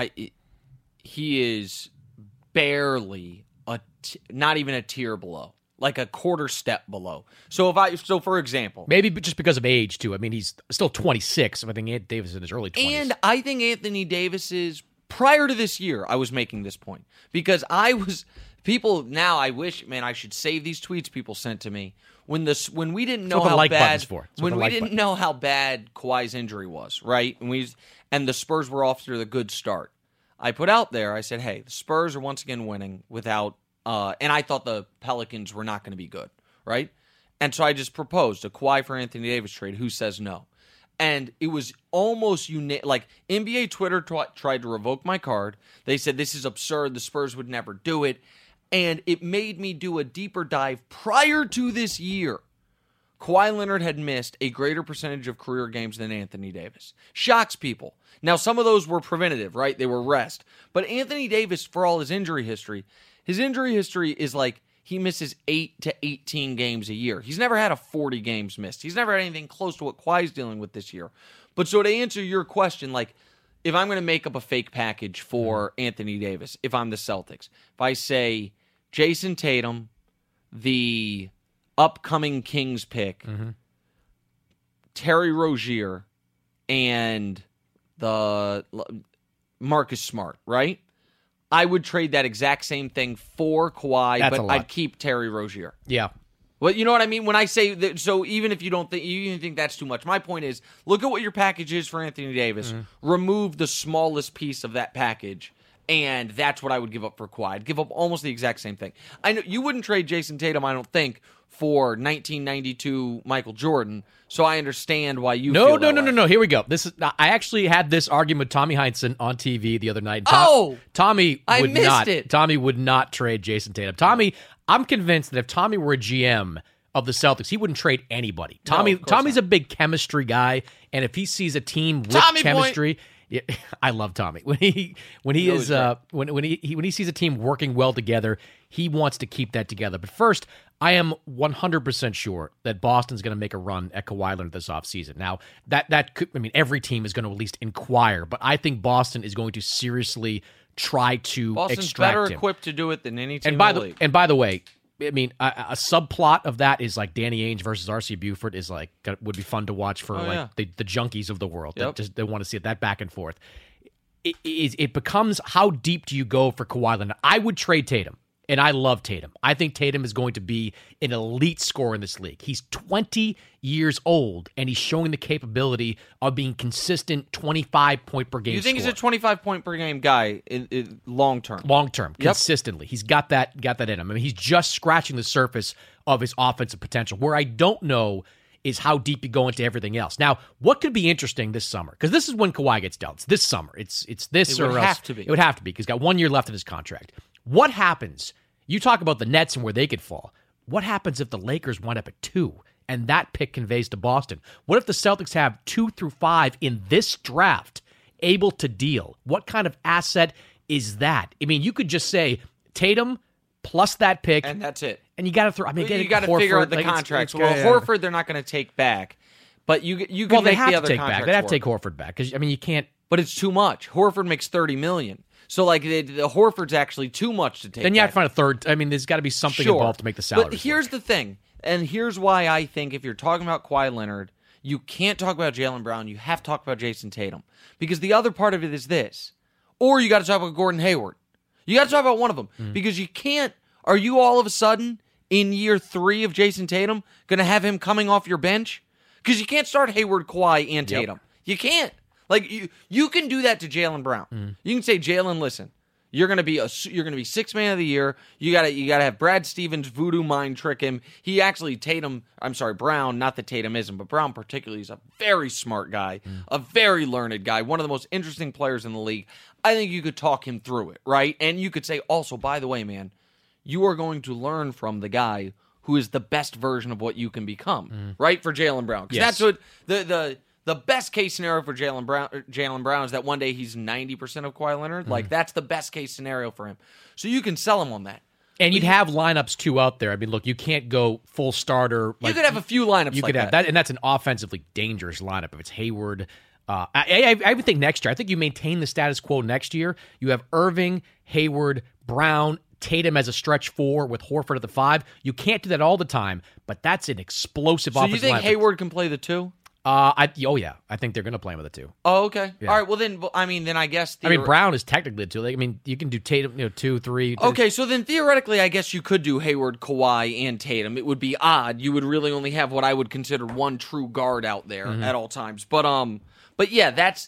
[SPEAKER 4] He is barely not even a tier below, like a quarter step below. So for example,
[SPEAKER 2] maybe just because of age too. I mean, he's still 26. I think Anthony Davis is in his early 20s.
[SPEAKER 4] And I think Anthony Davis is, prior to this year, I was making this point because people now, I wish, man, I should save these tweets people sent to me when we didn't know how bad know how bad Kawhi's injury was, right? And the Spurs were off to the good start. I put out there, I said, hey, the Spurs are once again winning without, and I thought the Pelicans were not going to be good, right? And so I just proposed a Kawhi for Anthony Davis trade. Who says no? And it was almost like NBA Twitter tried to revoke my card. They said this is absurd. The Spurs would never do it. And it made me do a deeper dive. Prior to this year, Kawhi Leonard had missed a greater percentage of career games than Anthony Davis. Shocks people. Now, some of those were preventative, right? They were rest. But Anthony Davis, for all his injury history is like he misses 8 to 18 games a year. He's never had a 40 games missed. He's never had anything close to what Kawhi's dealing with this year. But so to answer your question, like, if I'm going to make up a fake package for Anthony Davis, if I'm the Celtics, if I say Jason Tatum, the upcoming Kings pick, Terry Rozier, and the Marcus Smart, right? I would trade that exact same thing for Kawhi, but I'd keep Terry Rozier.
[SPEAKER 2] Yeah.
[SPEAKER 4] Well, you know what I mean? When I say that, so even if you don't think, you think that's too much, my point is, look at what your package is for Anthony Davis, remove the smallest piece of that package, and that's what I would give up for Kawhi. I'd give up almost the exact same thing. I know you wouldn't trade Jason Tatum, I don't think, for 1992 Michael Jordan, so I understand why you feel that way.
[SPEAKER 2] No. Here we go. I actually had this argument with Tommy Heinsohn on TV the other night. Tommy would not trade Jason Tatum. Tommy, I'm convinced that if Tommy were a GM of the Celtics, he wouldn't trade anybody. Tommy's a big chemistry guy, and if he sees a team with chemistry. Yeah, I love Tommy. When he sees a team working well together, he wants to keep that together. But first, I am 100% sure that Boston's going to make a run at Kawhi Leonard this offseason. Now, that could, I mean, every team is going to at least inquire, but I think Boston is going to seriously try to
[SPEAKER 4] Boston's
[SPEAKER 2] extract
[SPEAKER 4] better
[SPEAKER 2] him.
[SPEAKER 4] Equipped to do it than any team in the league.
[SPEAKER 2] And by the way, I mean, a subplot of that is like Danny Ainge versus R.C. Buford is like would be fun to watch for the junkies of the world that they want to see that back and forth. It becomes how deep do you go for Kawhi Leonard? I would trade Tatum. And I love Tatum. I think Tatum is going to be an elite scorer in this league. He's 20 years old, and he's showing the capability of being consistent 25-point-per-game
[SPEAKER 4] You think
[SPEAKER 2] scorer.
[SPEAKER 4] he's a 25-point-per-game guy in long-term?
[SPEAKER 2] Long-term, consistently. He's got that in him. I mean, he's just scratching the surface of his offensive potential. Where I don't know is how deep you go into everything else. Now, what could be interesting this summer? Because this is when Kawhi gets dealt. It's this summer. It's this or else. It would have to be. It would have to be because he's got 1 year left in his contract. What happens? You talk about the Nets and where they could fall. What happens if the Lakers wind up at 2 and that pick conveys to Boston? What if the Celtics have 2 through 5 in this draft able to deal? What kind of asset is that? I mean, you could just say Tatum plus that pick.
[SPEAKER 4] And that's it.
[SPEAKER 2] And you got to throw. I mean,
[SPEAKER 4] you got to figure out the contracts. Well, Horford, they're not going to take back. But you can make the other contracts.
[SPEAKER 2] They have to take Horford back because, I mean, you can't.
[SPEAKER 4] But it's too much. Horford makes $30 million. So, like, the Horford's actually too much to take.
[SPEAKER 2] Then you have to find a third. I mean, there's got to be something involved to make the salary.
[SPEAKER 4] But here's the thing, and here's why I think if you're talking about Kawhi Leonard, you can't talk about Jaylen Brown. You have to talk about Jason Tatum. Because the other part of it is this. Or you got to talk about Gordon Hayward. You got to talk about one of them. Because you can't. Are you all of a sudden, in year 3 of Jason Tatum, going to have him coming off your bench? Because you can't start Hayward, Kawhi, and Tatum. You can't. Like you can do that to Jaylen Brown. You can say, Jaylen, listen, you're gonna be 6th man of the year. You gotta have Brad Stevens voodoo mind trick him. Brown, not that Tatum isn't, but Brown particularly is a very smart guy, a very learned guy, one of the most interesting players in the league. I think you could talk him through it, right? And you could say, also, by the way, man, you are going to learn from the guy who is the best version of what you can become, right? For Jaylen Brown, because that's what the best case scenario for Jaylen Brown is that one day he's 90% of Kawhi Leonard. Like, that's the best case scenario for him. So you can sell him on that.
[SPEAKER 2] And you'd have lineups, too, out there. I mean, look, you can't go full starter.
[SPEAKER 4] You could have a few lineups
[SPEAKER 2] you
[SPEAKER 4] like
[SPEAKER 2] could have that. And that's an offensively dangerous lineup if it's Hayward. I even think next year, I think you maintain the status quo next year. You have Irving, Hayward, Brown, Tatum as a stretch 4 with Horford at the 5. You can't do that all the time, but that's an explosive offensive lineup.
[SPEAKER 4] So you think Hayward can play the 2?
[SPEAKER 2] I think they're going to play him with a 2.
[SPEAKER 4] Oh, okay. Yeah. All right. Well, then I guess.
[SPEAKER 2] Brown is technically a 2. I mean, you can do Tatum, 2, 3.
[SPEAKER 4] Okay, so then theoretically, I guess you could do Hayward, Kawhi, and Tatum. It would be odd. You would really only have what I would consider one true guard out there at all times. But yeah, that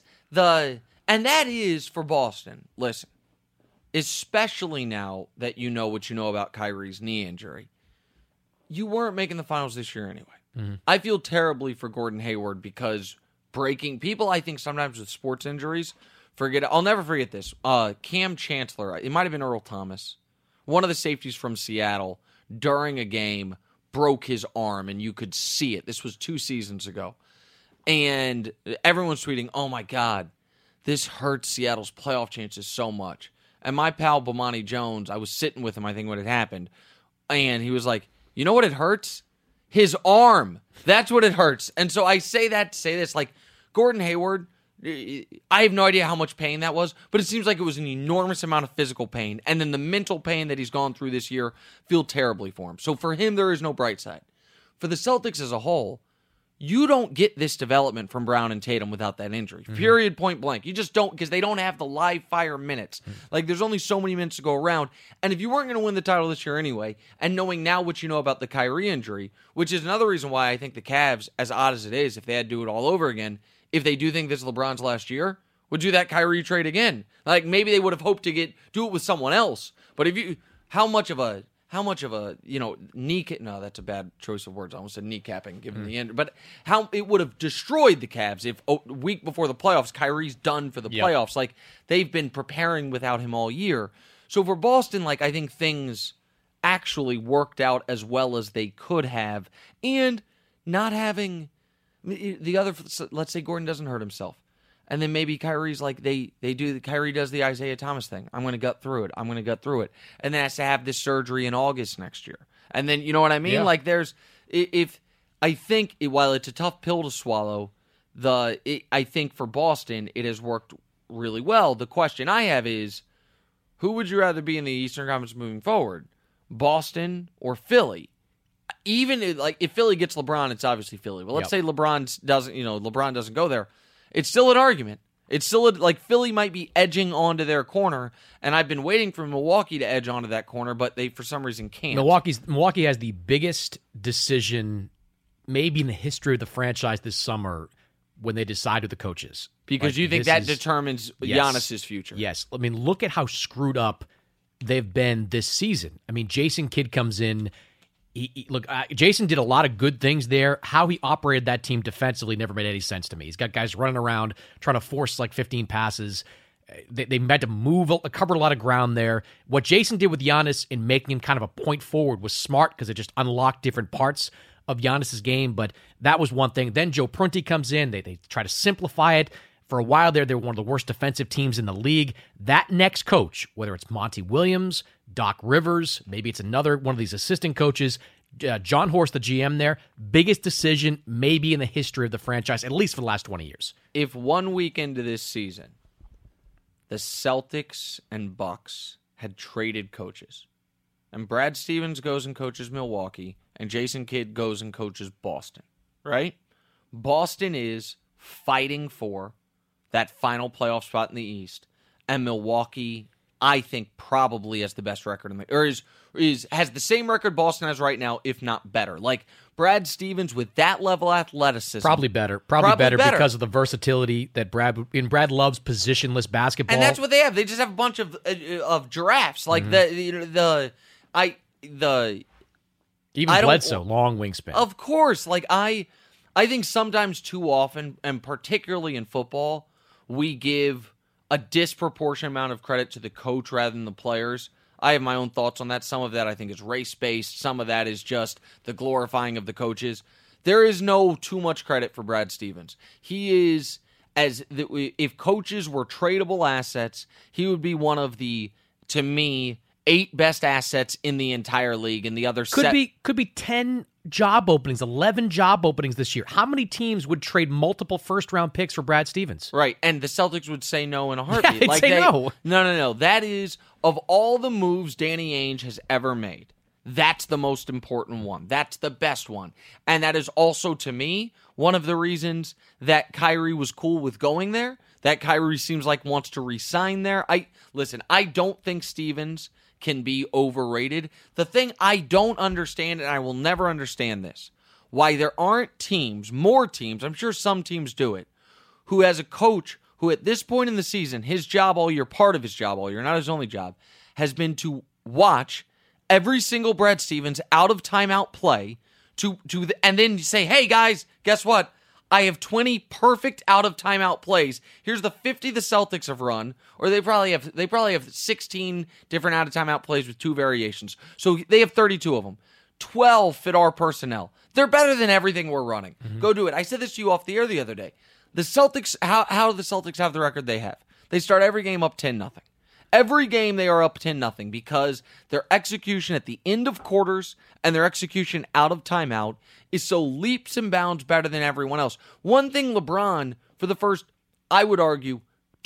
[SPEAKER 4] is for Boston. Listen, especially now that you know what you know about Kyrie's knee injury, you weren't making the finals this year anyway. I feel terribly for Gordon Hayward because people, I think, sometimes with sports injuries, I'll never forget this. Cam Chancellor, it might have been Earl Thomas, one of the safeties from Seattle, during a game, broke his arm, and you could see it. This was 2 seasons ago. And everyone's tweeting, oh my God, this hurts Seattle's playoff chances so much. And my pal, Bomani Jones, I was sitting with him, I think, when it happened, and he was like, you know what it hurts? His arm. That's what it hurts. And so I say that to say this, like, Gordon Hayward, I have no idea how much pain that was, but it seems like it was an enormous amount of physical pain. And then the mental pain that he's gone through this year, feel terribly for him. So for him, there is no bright side. For the Celtics as a whole, you don't get this development from Brown and Tatum without that injury. Period, point blank. You just don't, because they don't have the live fire minutes. Like, there's only so many minutes to go around. And if you weren't going to win the title this year anyway, and knowing now what you know about the Kyrie injury, which is another reason why I think the Cavs, as odd as it is, if they had to do it all over again, if they do think this is LeBron's last year, would do that Kyrie trade again. Like, maybe they would have hoped to do it with someone else. But how much of a kneecap? No, that's a bad choice of words. I almost said kneecapping, given the end. But how it would have destroyed the Cavs if a week before the playoffs, Kyrie's done for the playoffs. Like, they've been preparing without him all year. So for Boston, like, I think things actually worked out as well as they could have, and not having the other. Let's say Gordon doesn't hurt himself. And then maybe Kyrie's like, Kyrie does the Isaiah Thomas thing. I'm going to gut through it. And then has to have this surgery in August next year. And then, you know what I mean? Yeah. Like, I think, while it's a tough pill to swallow, I think for Boston, it has worked really well. The question I have is, who would you rather be in the Eastern Conference moving forward? Boston, or Philly. Even like if Philly gets LeBron, it's obviously Philly. But let's say LeBron doesn't go there. It's still an argument. It's still like Philly might be edging onto their corner, and I've been waiting for Milwaukee to edge onto that corner, but they for some reason can't.
[SPEAKER 2] Milwaukee has the biggest decision maybe in the history of the franchise this summer when they decide who the coach is.
[SPEAKER 4] Because you think that determines Giannis's future.
[SPEAKER 2] Yes. I mean, look at how screwed up they've been this season. I mean, Jason Kidd comes in. Jason did a lot of good things there. How he operated that team defensively never made any sense to me. He's got guys running around trying to force like 15 passes. They had to cover a lot of ground there. What Jason did with Giannis in making him kind of a point forward was smart because it just unlocked different parts of Giannis's game. But that was one thing. Then Joe Prunty comes in. They try to simplify it. For a while there, they were one of the worst defensive teams in the league. That next coach, whether it's Monty Williams, Doc Rivers, maybe it's another one of these assistant coaches, John Horst, the GM there, biggest decision maybe in the history of the franchise, at least for the last 20 years.
[SPEAKER 4] If 1 week into this season, the Celtics and Bucks had traded coaches, and Brad Stevens goes and coaches Milwaukee, and Jason Kidd goes and coaches Boston, right? Boston is fighting for that final playoff spot in the East, and Milwaukee, I think, probably has the best record has the same record Boston has right now, if not better. Like Brad Stevens with that level of athleticism,
[SPEAKER 2] probably better because of the versatility that Brad loves positionless basketball,
[SPEAKER 4] and that's what they have. They just have a bunch of giraffes, like even Bledsoe,
[SPEAKER 2] long wingspan.
[SPEAKER 4] Of course, like I think sometimes too often, and particularly in football, we give a disproportionate amount of credit to the coach rather than the players. I have my own thoughts on that. Some of that I think is race-based. Some of that is just the glorifying of the coaches. There is no too much credit for Brad Stevens. He is, if coaches were tradable assets, he would be one of the, to me, 8 best assets in the entire league. And the other
[SPEAKER 2] could be 10 job openings, 11 job openings this year. How many teams would trade multiple first-round picks for Brad Stevens?
[SPEAKER 4] Right, and the Celtics would say no in a heartbeat.
[SPEAKER 2] Yeah, they'd say no.
[SPEAKER 4] No. That is, of all the moves Danny Ainge has ever made, that's the most important one. That's the best one. And that is also, to me, one of the reasons that Kyrie was cool with going there, that Kyrie seems like wants to re-sign there. I don't think Stevens can be overrated. The thing I don't understand, and I will never understand this, why there aren't more teams, I'm sure some teams do it, who has a coach who at this point in the season, his job all year, part of his job all year, not his only job, has been to watch every single Brad Stevens out of timeout play and then say, hey guys, guess what? I have 20 perfect out of timeout plays. Here's the 50 the Celtics have run, or they probably have 16 different out of timeout plays with 2 variations. So they have 32 of them. 12 fit our personnel. They're better than everything we're running. Mm-hmm. Go do it. I said this to you off the air the other day. The Celtics, how do the Celtics have the record they have? They start every game up 10-0. Every game they are up 10-0 because their execution at the end of quarters and their execution out of timeout is so leaps and bounds better than everyone else. One thing LeBron, for the first, I would argue,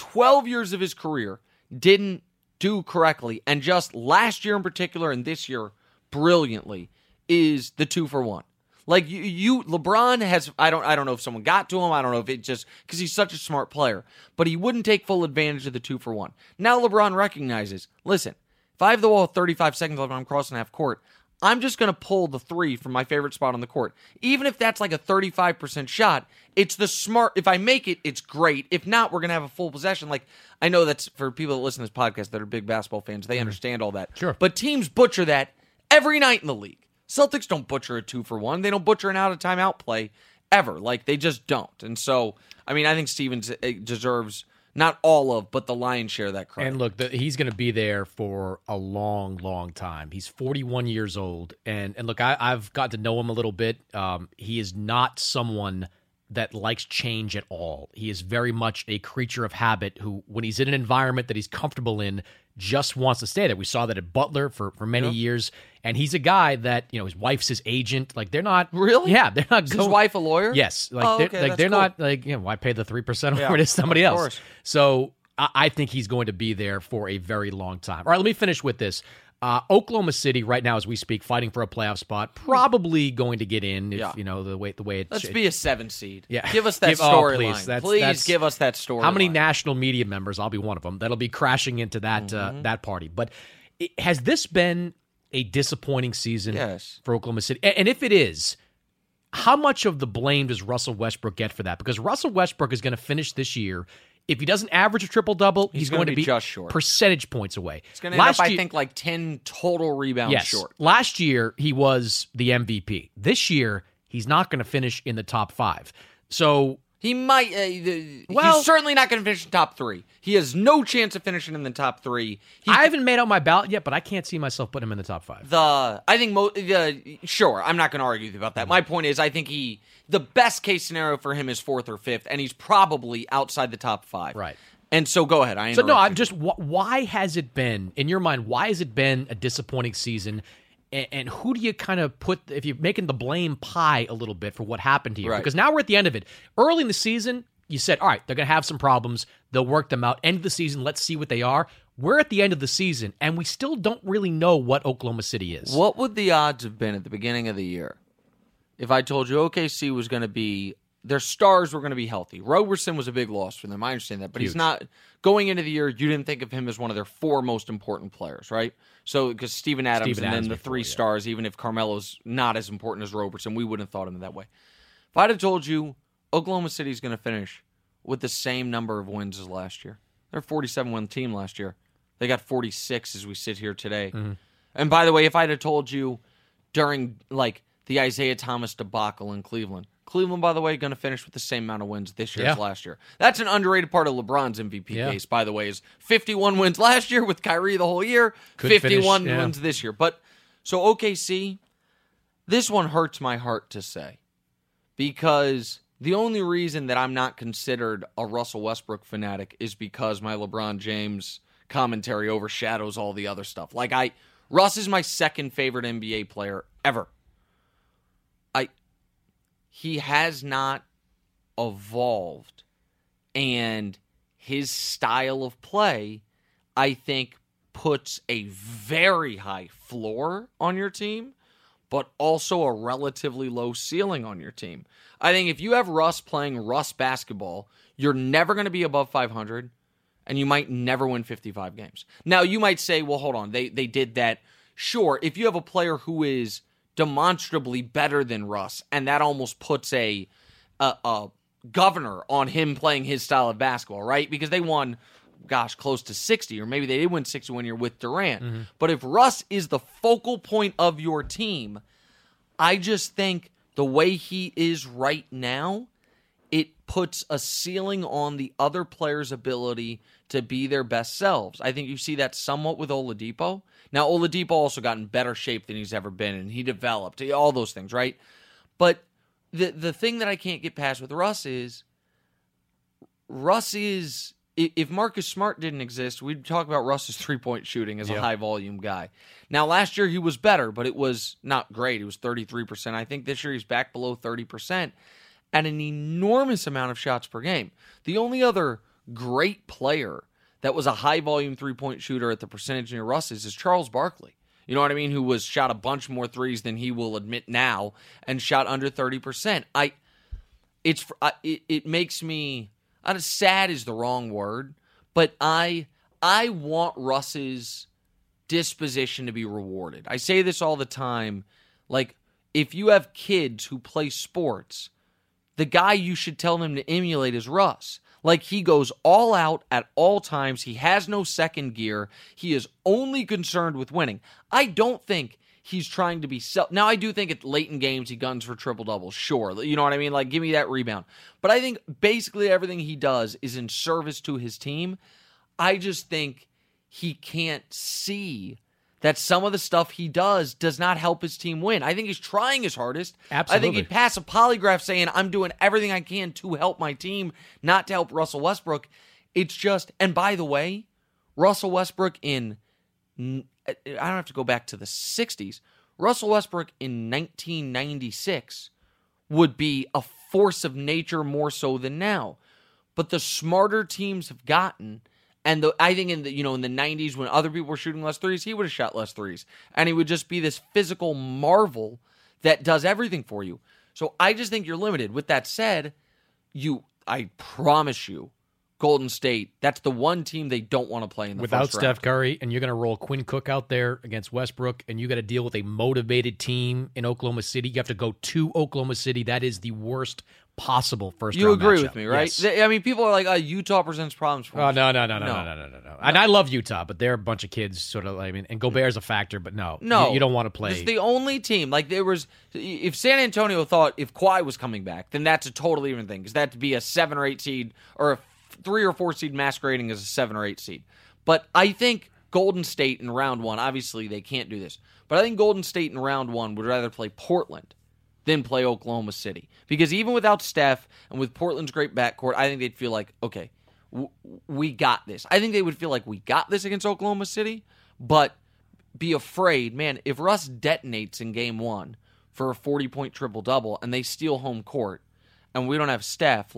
[SPEAKER 4] 12 years of his career, didn't do correctly, and just last year in particular and this year brilliantly, is the 2-for-1. Like LeBron has, I don't know if someone got to him. I don't know if it just, because he's such a smart player, but he wouldn't take full advantage of the 2-for-1. Now LeBron recognizes, listen, if I have the ball with 35 seconds left and I'm crossing half court, I'm just going to pull the 3 from my favorite spot on the court. Even if that's like a 35% shot, it's the smart, if I make it, it's great. If not, we're going to have a full possession. Like, I know that's for people that listen to this podcast that are big basketball fans, they understand all that.
[SPEAKER 2] Sure.
[SPEAKER 4] But teams butcher that every night in the league. Celtics don't butcher a 2-for-1. They don't butcher an out-of-timeout play ever. Like, they just don't. And so, I mean, I think Stevens deserves not all of, but the lion's share of that credit.
[SPEAKER 2] And look, he's going to be there for a long, long time. He's 41 years old. And look, I've got to know him a little bit. He is not someone that likes change at all. He is very much a creature of habit who, when he's in an environment that he's comfortable in, just wants to stay there. We saw that at Butler for many years. And he's a guy that, his wife's his agent. Like, they're not...
[SPEAKER 4] Really?
[SPEAKER 2] Yeah, they're not...
[SPEAKER 4] Is his wife a lawyer?
[SPEAKER 2] Yes.
[SPEAKER 4] Like,
[SPEAKER 2] they're
[SPEAKER 4] cool.
[SPEAKER 2] not, like, why pay the 3% over to somebody else?
[SPEAKER 4] Course.
[SPEAKER 2] So I think he's going to be there for a very long time. All right, let me finish with this. Oklahoma City right now, as we speak, fighting for a playoff spot, probably going to get in if the way it's.
[SPEAKER 4] Let's be a 7 seed.
[SPEAKER 2] Yeah,
[SPEAKER 4] give us that storyline.
[SPEAKER 2] Please
[SPEAKER 4] give us that storyline.
[SPEAKER 2] How many national media members? I'll be one of them. That'll be crashing into that that party. But has this been a disappointing season for Oklahoma City? And if it is, how much of the blame does Russell Westbrook get for that? Because Russell Westbrook is going to finish this year. If he doesn't average a triple-double, he's going to be
[SPEAKER 4] just short.
[SPEAKER 2] Percentage points away.
[SPEAKER 4] It's going to end up, I think, like 10 total rebounds short.
[SPEAKER 2] Last year, he was the MVP. This year, he's not going to finish in the top 5. So
[SPEAKER 4] he might. He's certainly not going to finish in top 3. He has no chance of finishing in the top 3.
[SPEAKER 2] I haven't made out my ballot yet, but I can't see myself putting him in the top 5.
[SPEAKER 4] Sure, I'm not going to argue with you about that. My point is, I think the best case scenario for him is 4th or 5th, and he's probably outside the top 5.
[SPEAKER 2] Right.
[SPEAKER 4] And so go ahead.
[SPEAKER 2] I'm just. Why has it been, in your mind, why has it been a disappointing season? And who do you kind of put, if you're making the blame pie a little bit for what happened here?
[SPEAKER 4] Right.
[SPEAKER 2] Because now we're at the end of it. Early in the season, you said, all right, they're going to have some problems. They'll work them out. End of the season, let's see what they are. We're at the end of the season, and we still don't really know what Oklahoma City is.
[SPEAKER 4] What would the odds have been at the beginning of the year if I told you OKC was going to be, their stars were going to be healthy? Roberson was a big loss for them. I understand that. But
[SPEAKER 2] Huge.
[SPEAKER 4] He's not, going into the year, you didn't think of him as one of their 4 most important players, right? So, because Steven Adams and then the 3 stars, even if Carmelo's not as important as Roberson, we wouldn't have thought of him that way. If I'd have told you Oklahoma City's going to finish with the same number of wins as last year, they're a 47-win team last year. They got 46 as we sit here today. Mm-hmm. And by the way, if I'd have told you during, like, the Isaiah Thomas debacle in Cleveland, by the way, going to finish with the same amount of wins this year as last year. That's an underrated part of LeBron's MVP case, by the way, is 51 wins last year with Kyrie the whole year, 51 wins this year. But so OKC, this one hurts my heart to say, because the only reason that I'm not considered a Russell Westbrook fanatic is because my LeBron James commentary overshadows all the other stuff. Russ is my second favorite NBA player ever. He has not evolved, and his style of play, I think, puts a very high floor on your team, but also a relatively low ceiling on your team. I think if you have Russ playing Russ basketball, you're never going to be above 500, and you might never win 55 games. Now, you might say, well, hold on, they did that. Sure, if you have a player who is demonstrably better than Russ, and that almost puts a governor on him playing his style of basketball, right? Because they won, close to 60, or maybe they did win 60 one year with Durant. Mm-hmm. But if Russ is the focal point of your team, I just think the way he is right now, it puts a ceiling on the other players' ability to be their best selves. I think you see that somewhat with Oladipo. Now, Oladipo also got in better shape than he's ever been, and he developed, all those things, right? But the thing that I can't get past with Russ is, if Marcus Smart didn't exist, we'd talk about Russ's three-point shooting as a high-volume guy. Now, last year he was better, but it was not great. It was 33%. I think this year he's back below 30% at an enormous amount of shots per game. The only other great player that was a high-volume three-point shooter at the percentage near Russ's is Charles Barkley. You know what I mean? Who was shot a bunch more threes than he will admit now and shot under 30%. It makes me, sad is the wrong word, but I want Russ's disposition to be rewarded. I say this all the time. Like, if you have kids who play sports, the guy you should tell them to emulate is Russ. Like, he goes all out at all times. He has no second gear. He is only concerned with winning. I don't think he's trying to be Now, I do think at late in games he guns for triple-doubles. Sure. You know what I mean? Like, give me that rebound. But I think basically everything he does is in service to his team. I just think he can't see that some of the stuff he does not help his team win. I think he's trying his hardest.
[SPEAKER 2] Absolutely.
[SPEAKER 4] I think he'd pass a polygraph saying, I'm doing everything I can to help my team, not to help Russell Westbrook. It's just, and by the way, Russell Westbrook I don't have to go back to the 60s. Russell Westbrook in 1996 would be a force of nature more so than now. But the smarter teams have gotten, And I think in the 90s when other people were shooting less threes, he would have shot less threes. And he would just be this physical marvel that does everything for you. So I just think you're limited. With that said, I promise you, Golden State, that's the one team they don't want to play in the
[SPEAKER 2] without
[SPEAKER 4] first round.
[SPEAKER 2] Steph Curry, and you're going to roll Quinn Cook out there against Westbrook, and you got to deal with a motivated team in Oklahoma City. You have to go to Oklahoma City. That is the worst possible first round
[SPEAKER 4] You agree
[SPEAKER 2] matchup.
[SPEAKER 4] with me, right?
[SPEAKER 2] Yes.
[SPEAKER 4] I mean, people are like, Utah presents problems for us.
[SPEAKER 2] Oh, no. And I love Utah, but they're a bunch of kids, sort of. I mean, and Gobert's a factor, but no, you don't want to play.
[SPEAKER 4] It's the only team. Like if San Antonio thought if Kawhi was coming back, then that's a totally different thing because that'd be a 7 or 8 seed or a 3 or 4 seed masquerading as a 7 or 8 seed. But I think Golden State in round 1, obviously they can't do this, but I think Golden State in round 1 would rather play Portland than play Oklahoma City. Because even without Steph and with Portland's great backcourt, I think they'd feel like, okay, we got this. I think they would feel like we got this against Oklahoma City, but be afraid, man, if Russ detonates in game 1 for a 40-point triple-double and they steal home court and we don't have Steph,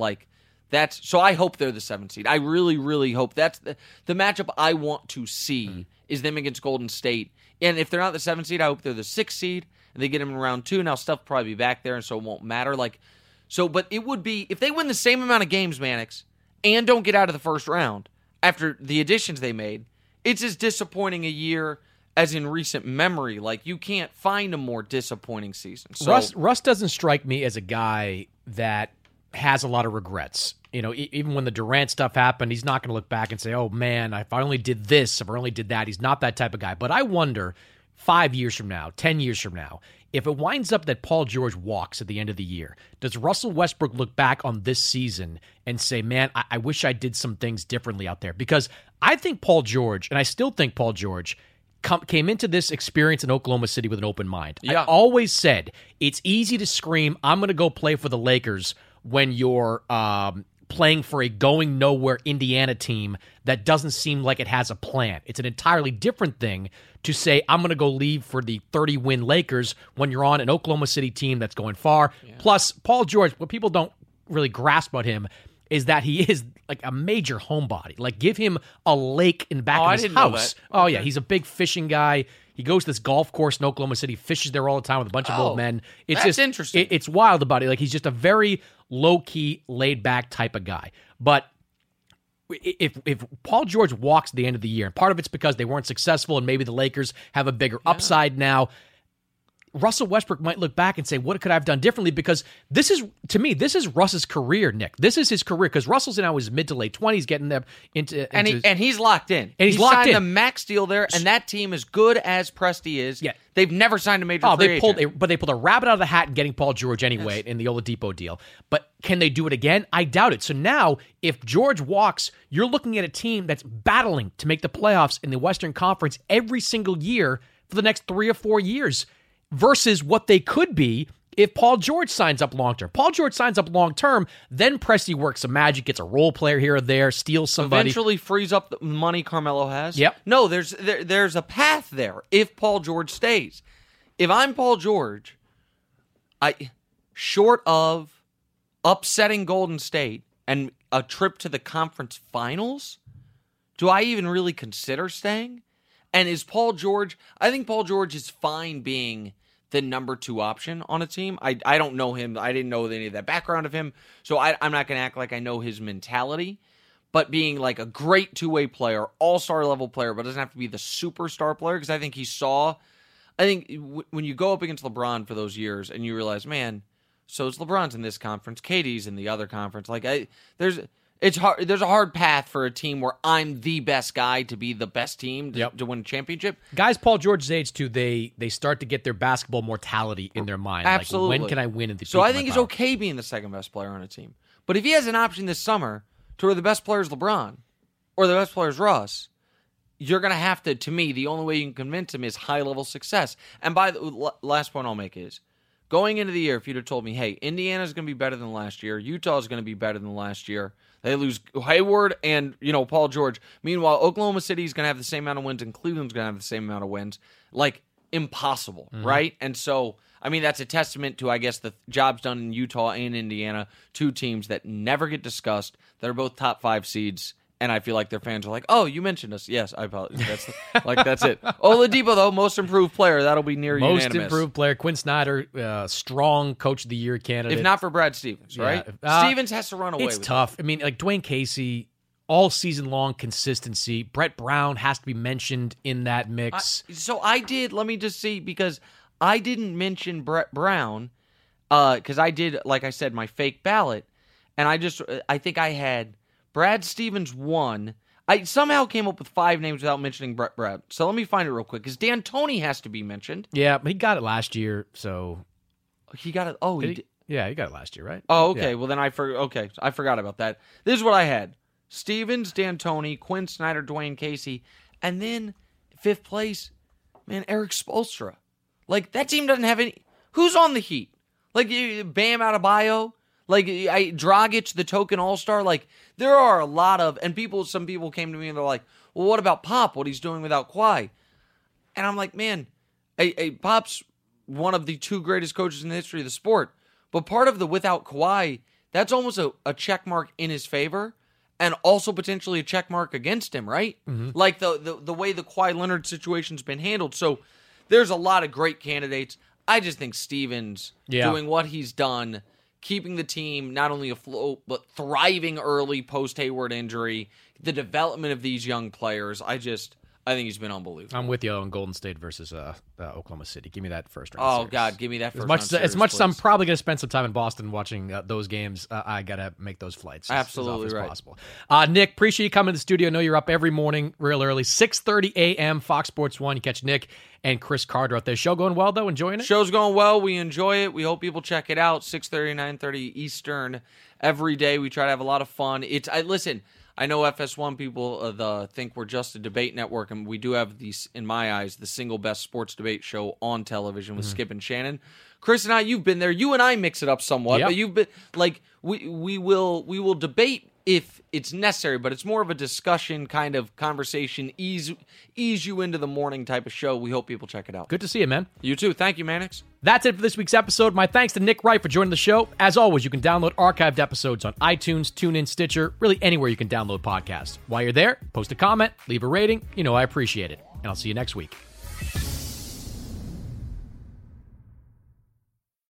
[SPEAKER 4] so I hope they're the 7th seed. I really, really hope that's the matchup I want to see is them against Golden State. And if they're not the 7th seed, I hope they're the 6th seed and they get them in round 2. Now, Steph will probably be back there, and so it won't matter. But it would be, if they win the same amount of games, Mannix, and don't get out of the first round after the additions they made, it's as disappointing a year as in recent memory. You can't find a more disappointing season. So,
[SPEAKER 2] Russ doesn't strike me as a guy that has a lot of regrets. Even when the Durant stuff happened, he's not going to look back and say, oh, man, if I only did this, if I only did that. He's not that type of guy. But I wonder, 5 years from now, 10 years from now, if it winds up that Paul George walks at the end of the year, does Russell Westbrook look back on this season and say, man, I wish I did some things differently out there? Because I think Paul George, and I still think Paul George, came into this experience in Oklahoma City with an open mind.
[SPEAKER 4] Yeah.
[SPEAKER 2] I always said it's easy to scream, I'm going to go play for the Lakers when you're playing for a going nowhere Indiana team that doesn't seem like it has a plan. It's an entirely different thing to say, I'm going to go leave for the 30-win Lakers when you're on an Oklahoma City team that's going far. Yeah. Plus, Paul George, what people don't really grasp about him is that he is like a major homebody. Give him a lake in the back of his house. Oh, yeah, he's a big fishing guy. He goes to this golf course in Oklahoma City, fishes there all the time with a bunch of old men. It's
[SPEAKER 4] that's interesting.
[SPEAKER 2] It's wild about it. He's just a very low-key, laid-back type of guy. But if Paul George walks at the end of the year, and part of it's because they weren't successful and maybe the Lakers have a bigger upside now, Russell Westbrook might look back and say, what could I have done differently? Because this is Russ's career, Nick. This is his career because Russell's now his mid to late 20s getting them into
[SPEAKER 4] and he's locked in.
[SPEAKER 2] And he's locked in.
[SPEAKER 4] Signed a max deal there, and that team, as good as Presti is,
[SPEAKER 2] yeah.
[SPEAKER 4] They've never signed a major free agent.
[SPEAKER 2] They pulled a rabbit out of the hat in getting Paul George anyway in the Oladipo deal. But can they do it again? I doubt it. So now, if George walks, you're looking at a team that's battling to make the playoffs in the Western Conference every single year for the next 3 or 4 years versus what they could be if Paul George signs up long-term. Paul George signs up long-term, then Presti works some magic, gets a role player here or there, steals somebody.
[SPEAKER 4] Eventually frees up the money Carmelo has.
[SPEAKER 2] Yep.
[SPEAKER 4] No, there's a path there if Paul George stays. If I'm Paul George, short of upsetting Golden State and a trip to the conference finals, do I even really consider staying? And is Paul George, I think Paul George is fine being the number 2 option on a team. I don't know him. I didn't know any of that background of him. So I'm not going to act like I know his mentality. But being like a great two-way player, all-star level player, but doesn't have to be the superstar player. Because I think when you go up against LeBron for those years and you realize, man, so it's LeBron's in this conference, KD's in the other conference. There's a hard path for a team where I'm the best guy to be the best team to win a championship.
[SPEAKER 2] Guys Paul George's age, too, they start to get their basketball mortality in their mind.
[SPEAKER 4] Absolutely.
[SPEAKER 2] When can I win?
[SPEAKER 4] So I think he's okay being the second best player on a team. But if he has an option this summer to where the best player is LeBron or the best player is Russ, you're going to have to me, the only way you can convince him is high-level success. And by the last point I'll make is, going into the year, if you'd have told me, hey, Indiana's going to be better than last year, Utah's going to be better than last year, they lose Hayward and, Paul George. Meanwhile, Oklahoma City's going to have the same amount of wins and Cleveland's going to have the same amount of wins. Impossible, right? And so, that's a testament to, I guess, the jobs done in Utah and Indiana, 2 teams that never get discussed, that are both top 5 seeds, And I feel like their fans are like, "Oh, you mentioned us." Yes, I apologize. That's it. Oladipo, though, most improved player. That'll be near
[SPEAKER 2] most
[SPEAKER 4] unanimous.
[SPEAKER 2] Improved player. Quinn Snyder, strong Coach of the Year candidate.
[SPEAKER 4] If not for Brad Stevens, right? Stevens has to run away.
[SPEAKER 2] It's
[SPEAKER 4] with
[SPEAKER 2] tough.
[SPEAKER 4] it.
[SPEAKER 2] I mean, like Dwayne Casey, all season long consistency. Brett Brown has to be mentioned in that mix.
[SPEAKER 4] Let me just see, because I didn't mention Brett Brown because I did, like I said, my fake ballot, and I think I had Brad Stevens 1. I somehow came up with 5 names without mentioning Brett Brown. So let me find it real quick, because D'Antoni has to be mentioned.
[SPEAKER 2] Yeah, he got it last year, so
[SPEAKER 4] he got it. Oh, he did.
[SPEAKER 2] Yeah, he got it last year, right?
[SPEAKER 4] Oh, okay.
[SPEAKER 2] Yeah.
[SPEAKER 4] Well, then I forgot about that. This is what I had: Stevens, D'Antoni, Quinn Snyder, Dwayne Casey, and then 5th place, man, Eric Spoelstra. Like, that team doesn't have any. Who's on the Heat? Like, Bam Adebayo, like Dragic, the token all-star. Like, there are a lot of, and some people came to me and they're like, well, what about Pop? What he's doing without Kawhi? And I'm like, man, Pop's one of the 2 greatest coaches in the history of the sport. But part of the without Kawhi, that's almost a check mark in his favor, and also potentially a check mark against him, right? Mm-hmm. Like the way the Kawhi Leonard situation's been handled. So there's a lot of great candidates. I just think Stevens doing what he's done, keeping the team not only afloat, but thriving early post-Hayward injury, the development of these young players. I think he's been unbelievable.
[SPEAKER 2] I'm with you on Golden State versus Oklahoma City. Give me that first round.
[SPEAKER 4] Oh,
[SPEAKER 2] series.
[SPEAKER 4] God, give me that first round.
[SPEAKER 2] As much as I'm probably going to spend some time in Boston watching those games, I got to make those flights
[SPEAKER 4] absolutely
[SPEAKER 2] as
[SPEAKER 4] right.
[SPEAKER 2] Possible. Nick, appreciate you coming to the studio. I know you're up every morning real early, 6:30 a.m., Fox Sports 1. You catch Nick and Chris Carter out there. Show going well, though? Enjoying it?
[SPEAKER 4] Show's going well. We enjoy it. We hope people check it out. 6:30, 9:30 Eastern every day. We try to have a lot of fun. Listen, I know FS1 people think we're just a debate network, and we do have these, in my eyes, the single best sports debate show on television with Skip and Shannon. Chris and I, you've been there. You and I mix it up somewhat, but you've been like we will debate if it's necessary, but it's more of a discussion kind of conversation, ease you into the morning type of show. We hope people check it out.
[SPEAKER 2] Good to see you, man.
[SPEAKER 4] You too. Thank you, Mannix.
[SPEAKER 2] That's it for this week's episode. My thanks to Nick Wright for joining the show. As always, you can download archived episodes on iTunes, TuneIn, Stitcher, really anywhere you can download podcasts. While you're there, post a comment, leave a rating. You know I appreciate it. And I'll see you next week.